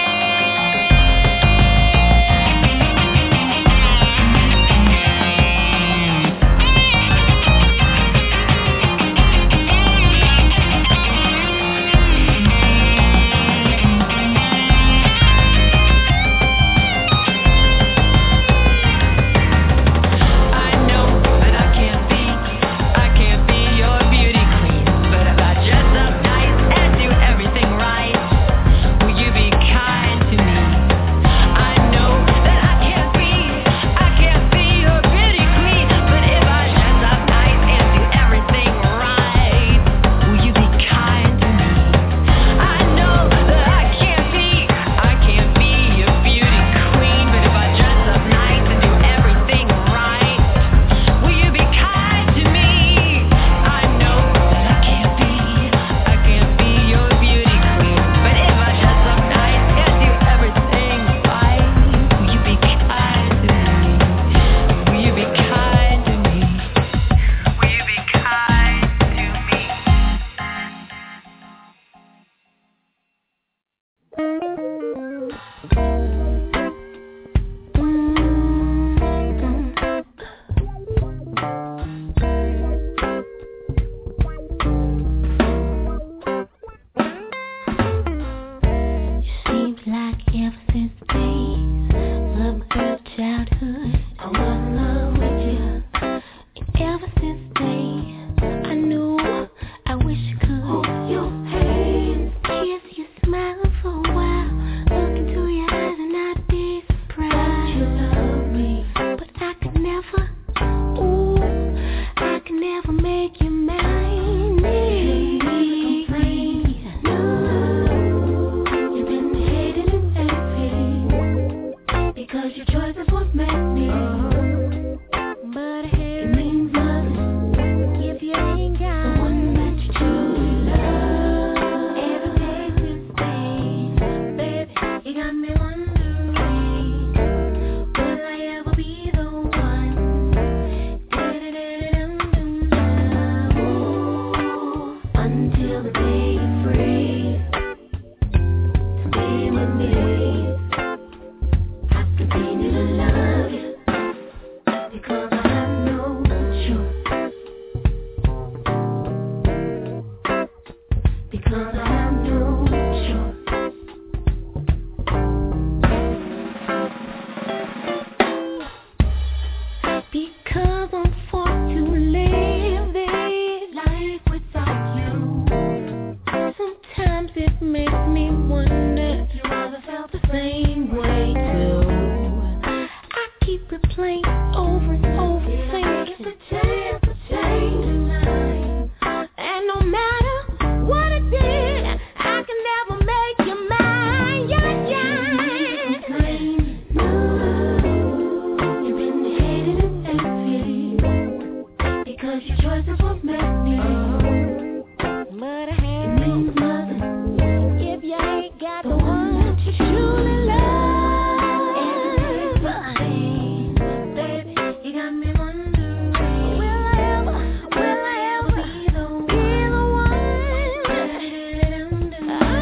'cause your choices won't make me. But it means nothing if you ain't got the one that you truly love. Everything, baby, you got me wondering, will I ever be the one that it under?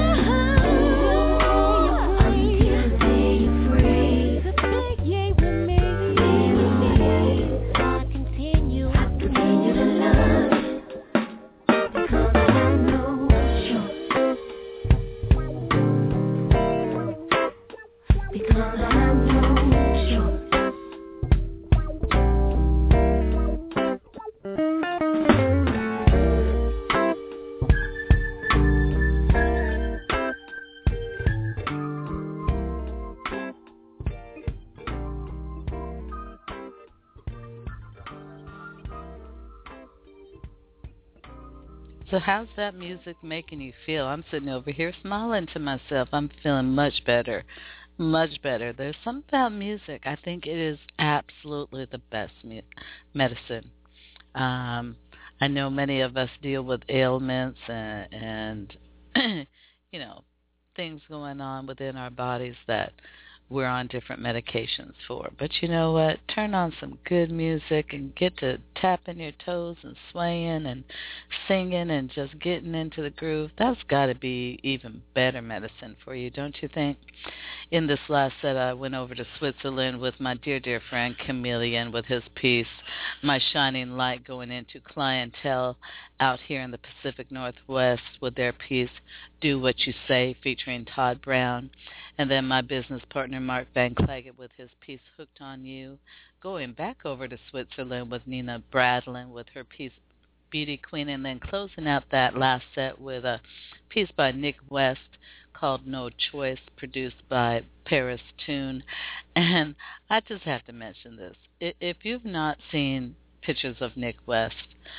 Until the day you're free, the big yay with me. So I continue to love, because I know sure. Because I know sure. So how's that music making you feel? I'm sitting over here smiling to myself. I'm feeling much better, much better. There's something about music. I think it is absolutely the best medicine. I know many of us deal with ailments and you know, things going on within our bodies that we're on different medications for. But you know what? Turn on some good music and get to tapping your toes and swaying and singing and just getting into the groove. That's got to be even better medicine for you, don't you think? In this last set, I went over to Switzerland with my dear, dear friend Chameleon with his piece, My Shining Light, going into Clientele out here in the Pacific Northwest with their piece, Do What You Say, featuring Todd Brown. And then my business partner, Mark Van Clagett, with his piece, Hooked on You. Going back over to Switzerland with Nina Bradlin with her piece, Beauty Queen. And then closing out that last set with a piece by Nick West called No Choice, produced by Paris Tune. And I just have to mention this. If you've not seen pictures of Nick West,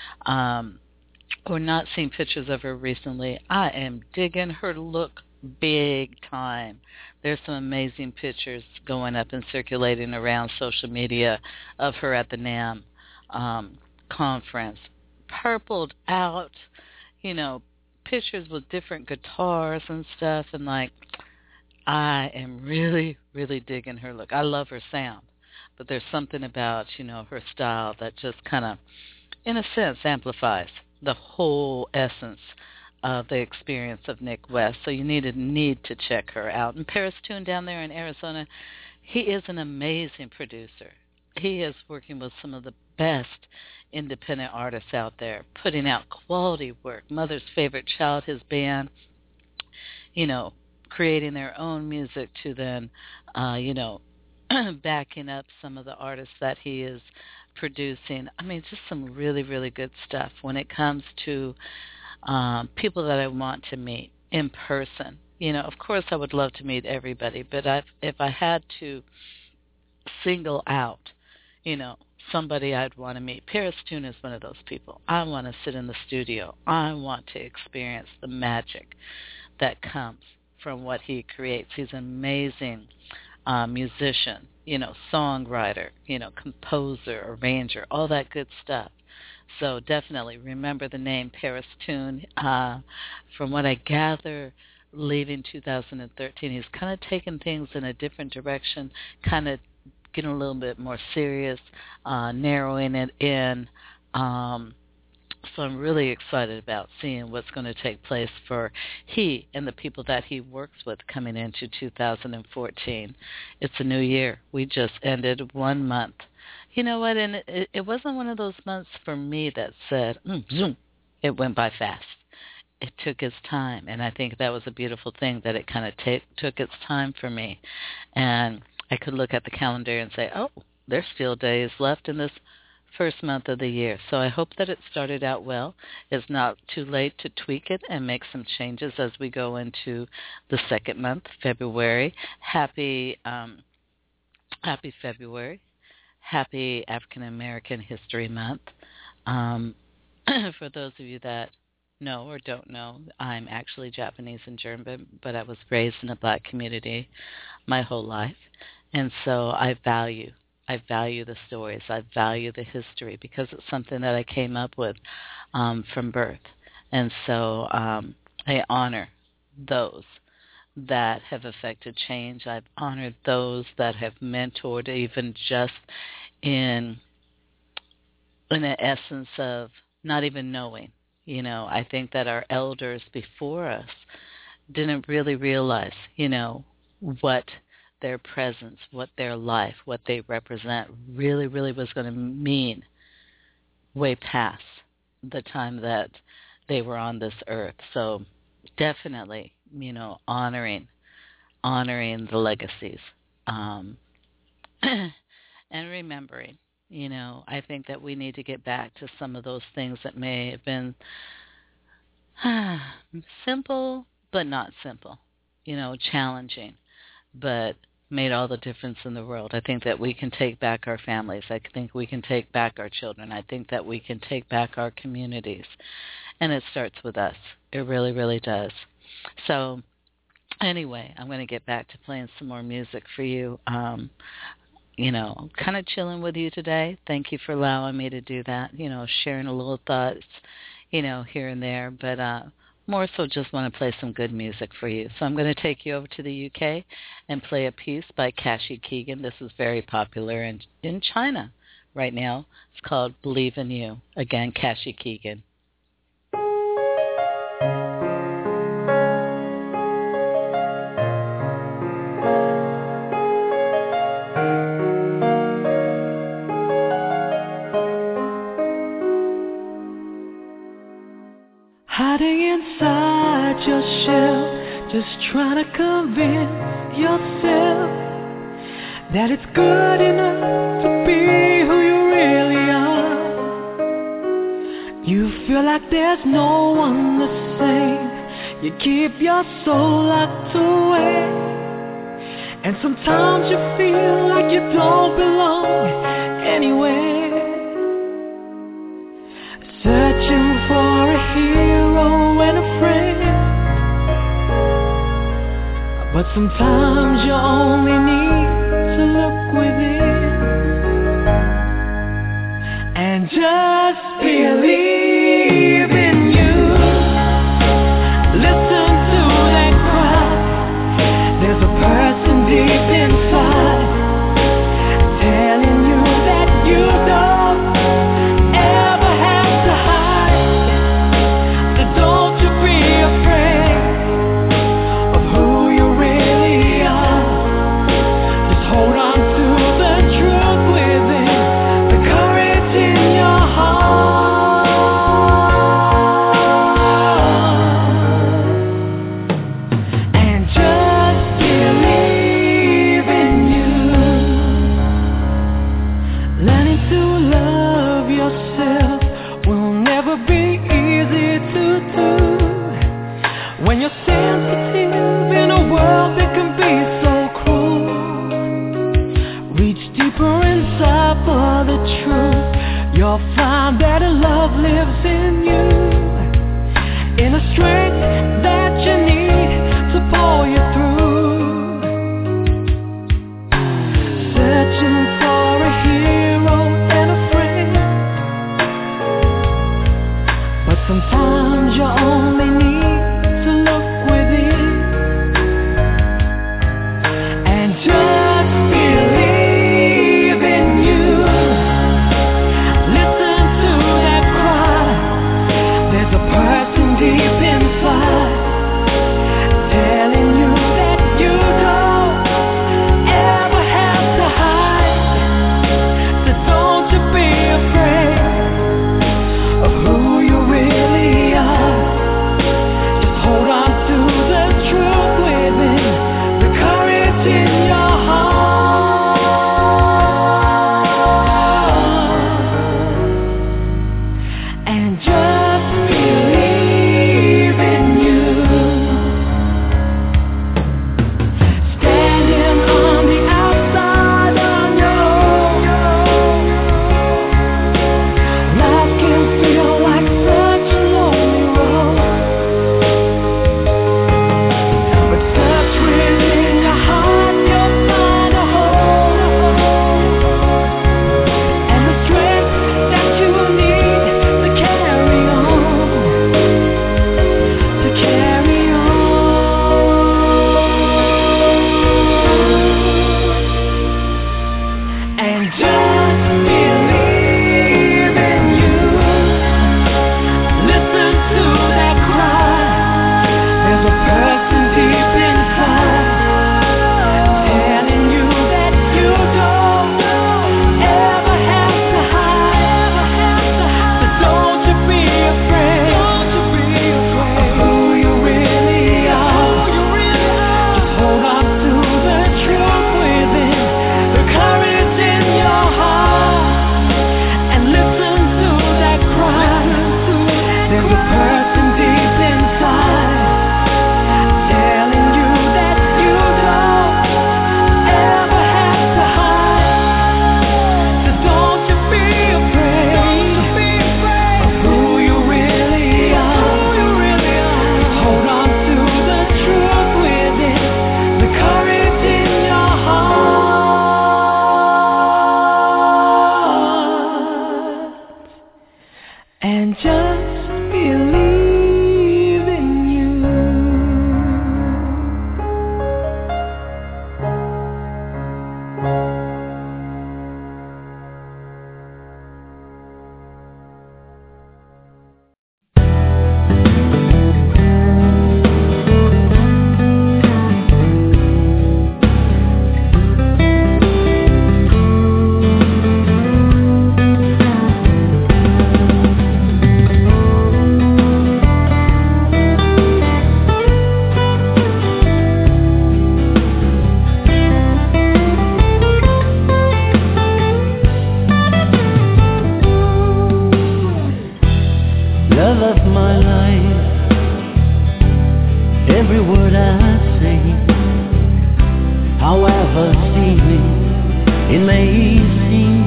or not seen pictures of her recently, I am digging her look big time. There's some amazing pictures going up and circulating around social media of her at the NAMM conference. Purpled out, you know, pictures with different guitars and stuff, and like, I am really, really digging her look. I love her sound, but there's something about, you know, her style that just kind of, in a sense, amplifies the whole essence of the experience of Nick West. So you need to check her out. And Paris Tune down there in Arizona, he is an amazing producer. He is working with some of the best independent artists out there, putting out quality work. Mother's Favorite Child, his band, you know, creating their own music to then, you know, backing up some of the artists that he is producing. I mean, just some really, really good stuff when it comes to people that I want to meet in person. You know, of course I would love to meet everybody, but if I had to single out, you know, somebody I'd want to meet, Paris Tune is one of those people. I want to sit in the studio. I want to experience the magic that comes from what he creates. He's an amazing musician, you know, songwriter, you know, composer, arranger, all that good stuff. So definitely remember the name Paris Tune. From what I gather, leaving 2013, he's kind of taken things in a different direction, kind of getting a little bit more serious, narrowing it in. So I'm really excited about seeing what's going to take place for he and the people that he works with coming into 2014. It's a new year. We just ended 1 month. You know what? And it wasn't one of those months for me that said, zoom. It went by fast. It took its time, and I think that was a beautiful thing, that it kind of took its time for me. And I could look at the calendar and say, oh, there's still days left in this first month of the year. So I hope that it started out well. It's not too late to tweak it and make some changes as we go into the second month, February. Happy February. Happy African American History Month. For those of you that know or don't know, I'm actually Japanese and German, but I was raised in a black community my whole life. And so I value I value the stories. I value the history because it's something that I came up with from birth. And so I honor those that have affected change. I've honored those that have mentored, even just in the essence of not even knowing. You know, I think that our elders before us didn't really realize, you know, what their presence, what their life, what they represent really, really was going to mean way past the time that they were on this earth. So definitely, you know, honoring the legacies, and remembering, you know, I think that we need to get back to some of those things that may have been simple, but not simple, you know, challenging, but made all the difference in the world. I think that we can take back our families. I think we can take back our children. I think that we can take back our communities. And it starts with us. It really, really does. So anyway, I'm going to get back to playing some more music for you. You know, kind of chilling with you today. Thank you for allowing me to do that, you know, sharing a little thoughts, you know, here and there. But more so just want to play some good music for you. So I'm going to take you over to the UK and play a piece by Cashy Keegan. This is very popular in China right now. It's called Believe in You. Again, Cashy Keegan. Hiding inside your shell, just trying to convince yourself that it's good enough to be who you really are. You feel like there's no one the same. You keep your soul locked away, and sometimes you feel like you don't belong anywhere. Searching for a hero and a friend, but sometimes you only need to look within and just believe in you. Listen to that cry. There's a person deep inside telling you that you don't ever have to hide. So don't you be afraid of who you really are. Just hold on to the truth within, the courage in your heart, and just believe in you. Learning to love yourself will never be easy to do when you're sensitive in a world that can be so cruel. Reach deeper inside for the truth. You'll find that love lives in you, in a strength that you need to pull you through. Searching for a hero and a friend, but sometimes you only need to look within and just believe in you. Listen to that cry. There's a person deep inside telling you that you don't ever have to hide. So don't you be afraid of who you really are. There's a person deep inside telling you that you don't ever have to hide. So don't you be afraid of who you really are. Hold on to the truth within, the courage in your heart, and just believe in you. Love of my life, every word I say, however steely it may seem,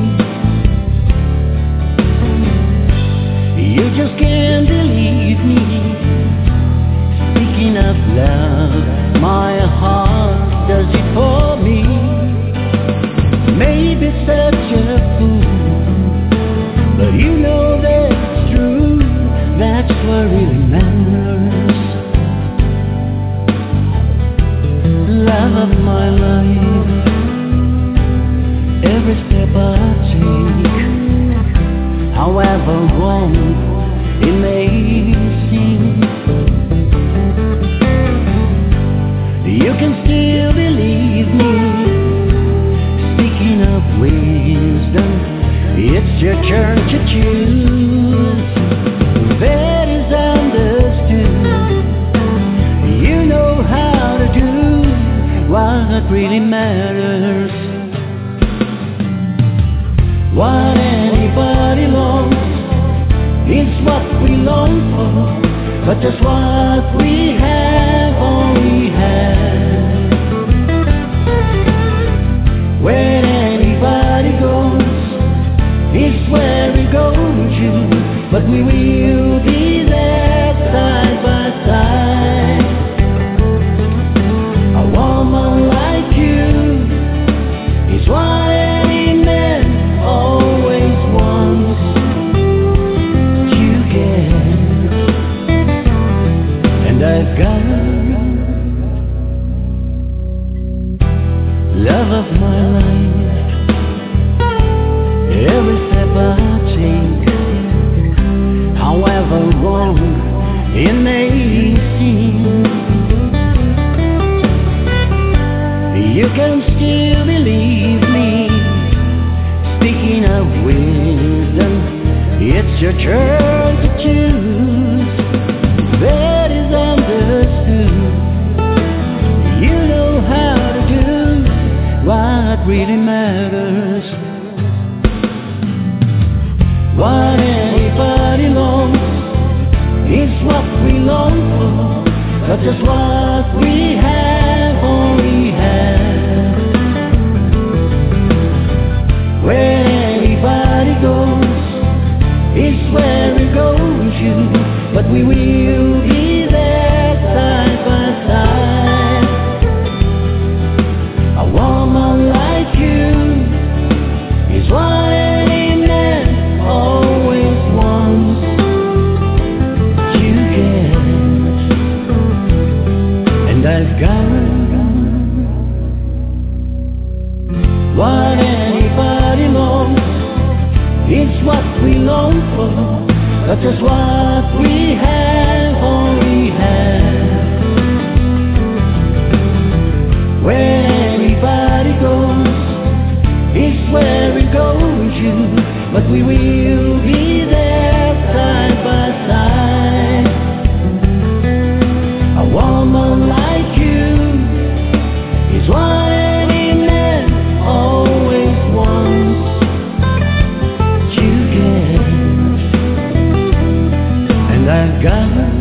you just can't believe me. Speaking of love, my heart does it for me. Maybe such a fool, but you know that's true. That's what really matters. Love of my life, every step I take, however wrong it may seem, you can still believe me. Speaking of wisdom, it's your turn to choose. That is understood. You know how to do what really matters. What anybody longs is what we long for, but just what we have, all we have. Where anybody goes is where we go to, but we will be there side by side. A woman like you is what any man always wants to get, and I've got love of my life, every step I take, however wrong it may seem, you can still believe me. Speaking of wisdom, it's your turn to choose. That is understood. You know how to do what really matters. What anybody longs is what we long for, but just what we have, all we have. Where anybody goes is where we go to, but we will be there side by side. A woman like you is what any man always wants to get, and I've got what anybody longs is what we long for, but just what we have, all we have. Where anybody goes is where we go to, but we will be there side by side. A woman like you is what any man always wants to get, and I got.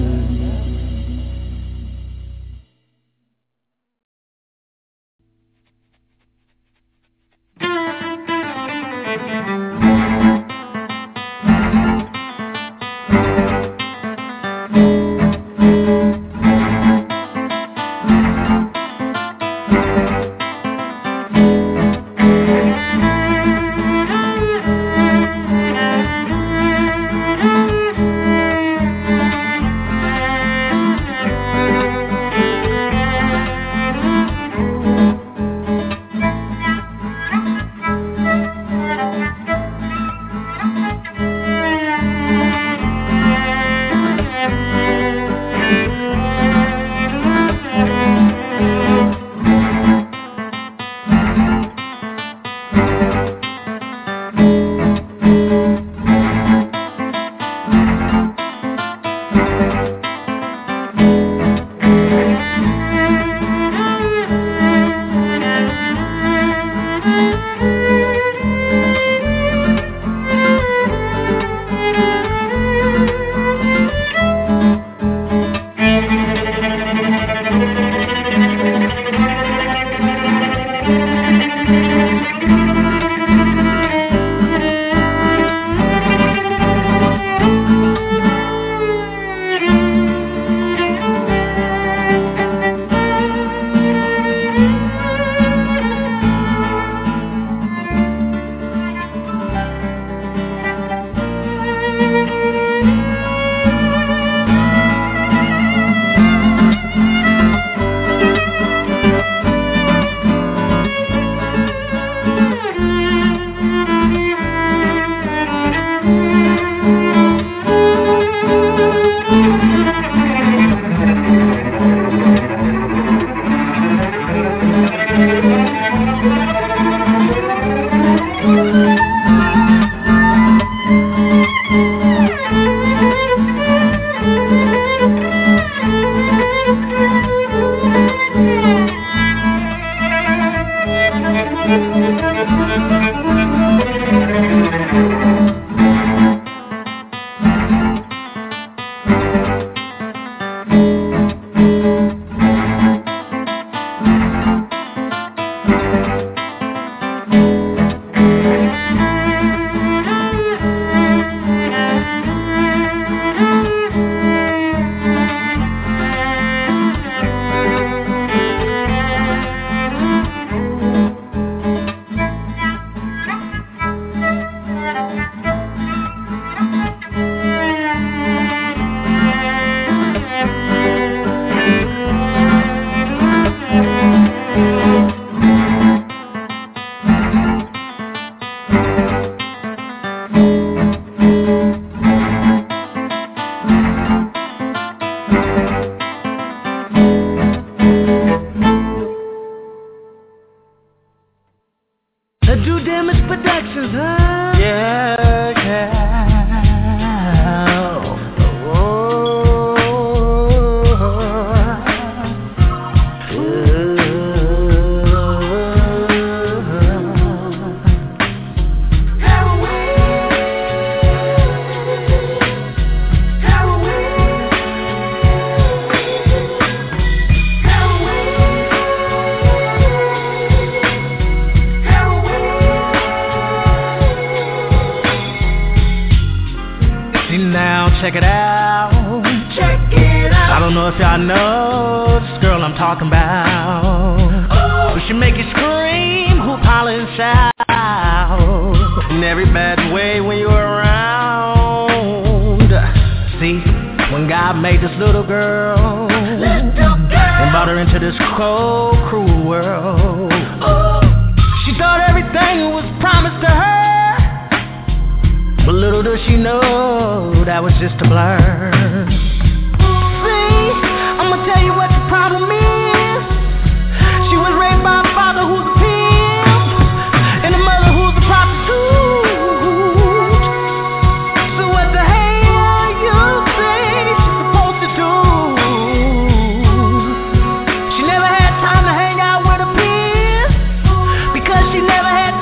check it out. Check it out. I don't know if y'all know this girl I'm talking about. Oh. But she make you scream, hoop, holler, and shout. In every bad way when you're around. See, when God made this little girl and brought her into this cold, cruel world, she thought everything was promised to her. But little does she know that was just a blur. See, I'ma tell you what the problem is. She was raised by a father who's a pimp and a mother who's a prostitute. So what the hell you think she's supposed to do? She never had time to hang out with her peers because she never had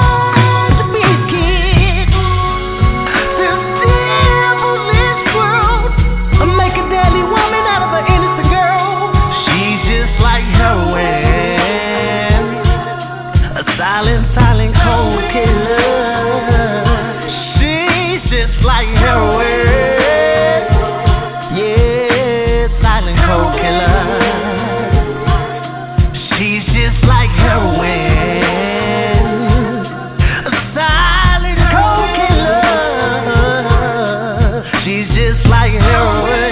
time to be a kid. This devil, this world just like heroin.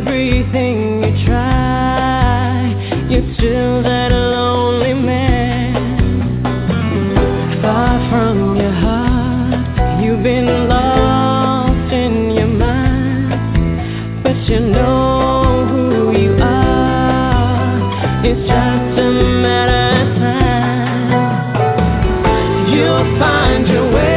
everything you try, you're still that lonely man. Far from your heart, you've been lost in your mind, but you know who you are. It's just a matter of time. You'll find your way.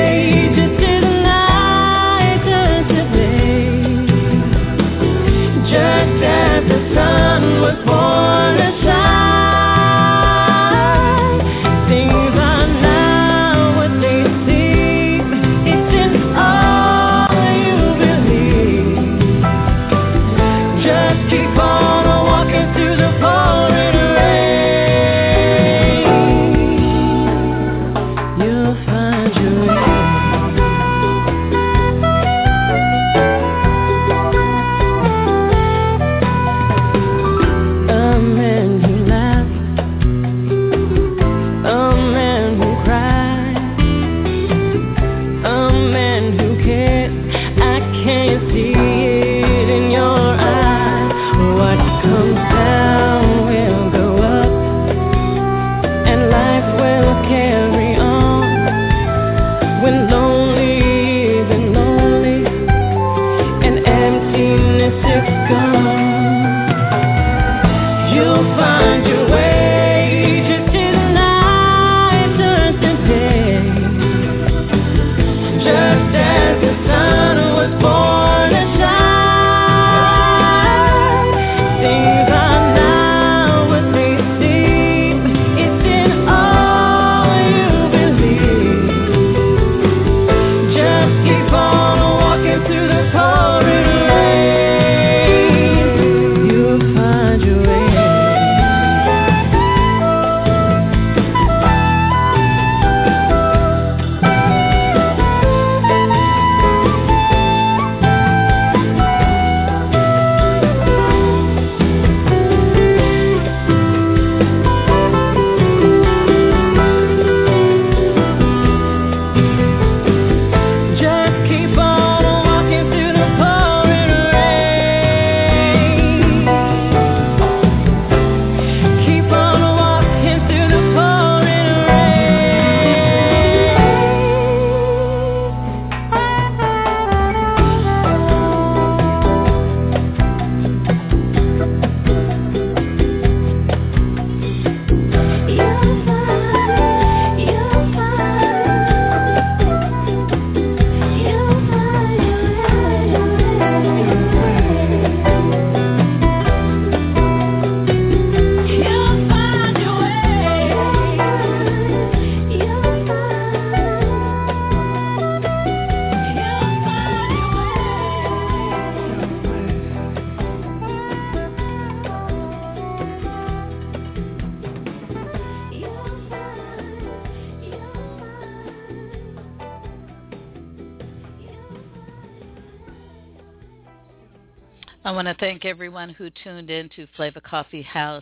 I want to thank everyone who tuned in to Flavor Coffee House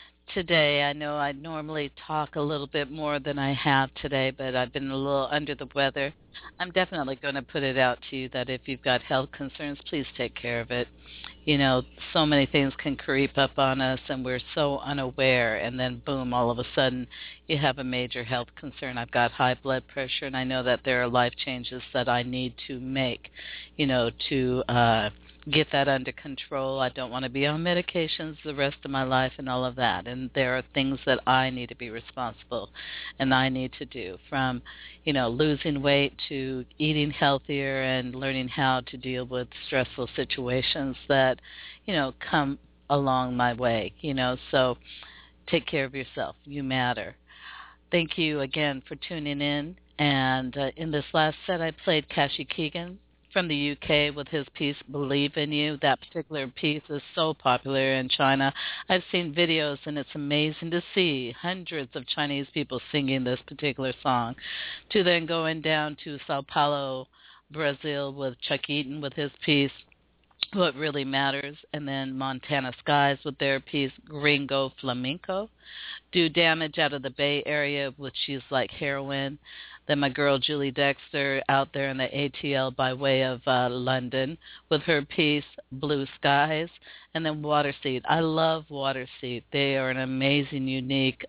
today. I know I normally talk a little bit more than I have today, but I've been a little under the weather. I'm definitely going to put it out to you that if you've got health concerns, please take care of it. You know, so many things can creep up on us, and we're so unaware, and then boom, all of a sudden you have a major health concern. I've got high blood pressure, and I know that there are life changes that I need to make, you know, to get that under control. I don't want to be on medications the rest of my life and all of that. And there are things that I need to be responsible and I need to do, from, you know, losing weight to eating healthier and learning how to deal with stressful situations that, you know, come along my way, you know. So take care of yourself. You matter. Thank you again for tuning in. And in this last set, I played Kashi Keegan from the UK with his piece Believe in You. That particular piece is so popular in China. I've seen videos, and it's amazing to see hundreds of Chinese people singing this particular song. To then going down to Sao Paulo, Brazil, with Chuck Eaton with his piece What Really Matters, and then Montana Skies with their piece Gringo Flamenco. Do Damage out of the Bay Area with She's Like Heroin. Then my girl Julie Dexter out there in the ATL by way of London with her piece Blue Skies. And then Waterseed. I love Waterseed. They are an amazing, unique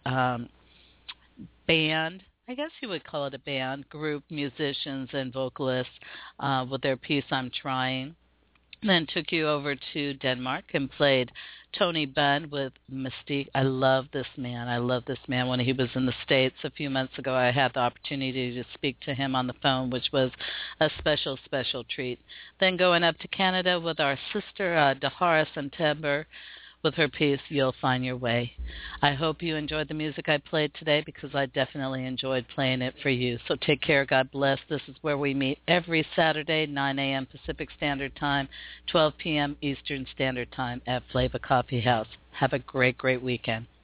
band. I guess you would call it a band, group, musicians and vocalists with their piece I'm Trying. Then took you over to Denmark and played Tony Bunn with Mystique. I love this man. When he was in the States a few months ago, I had the opportunity to speak to him on the phone, which was a special, special treat. Then going up to Canada with our sister, Dahara Santember, with her piece, You'll Find Your Way. I hope you enjoyed the music I played today because I definitely enjoyed playing it for you. So take care. God bless. This is where we meet every Saturday, 9 a.m. Pacific Standard Time, 12 p.m. Eastern Standard Time at Flava Coffee House. Have a great, great weekend.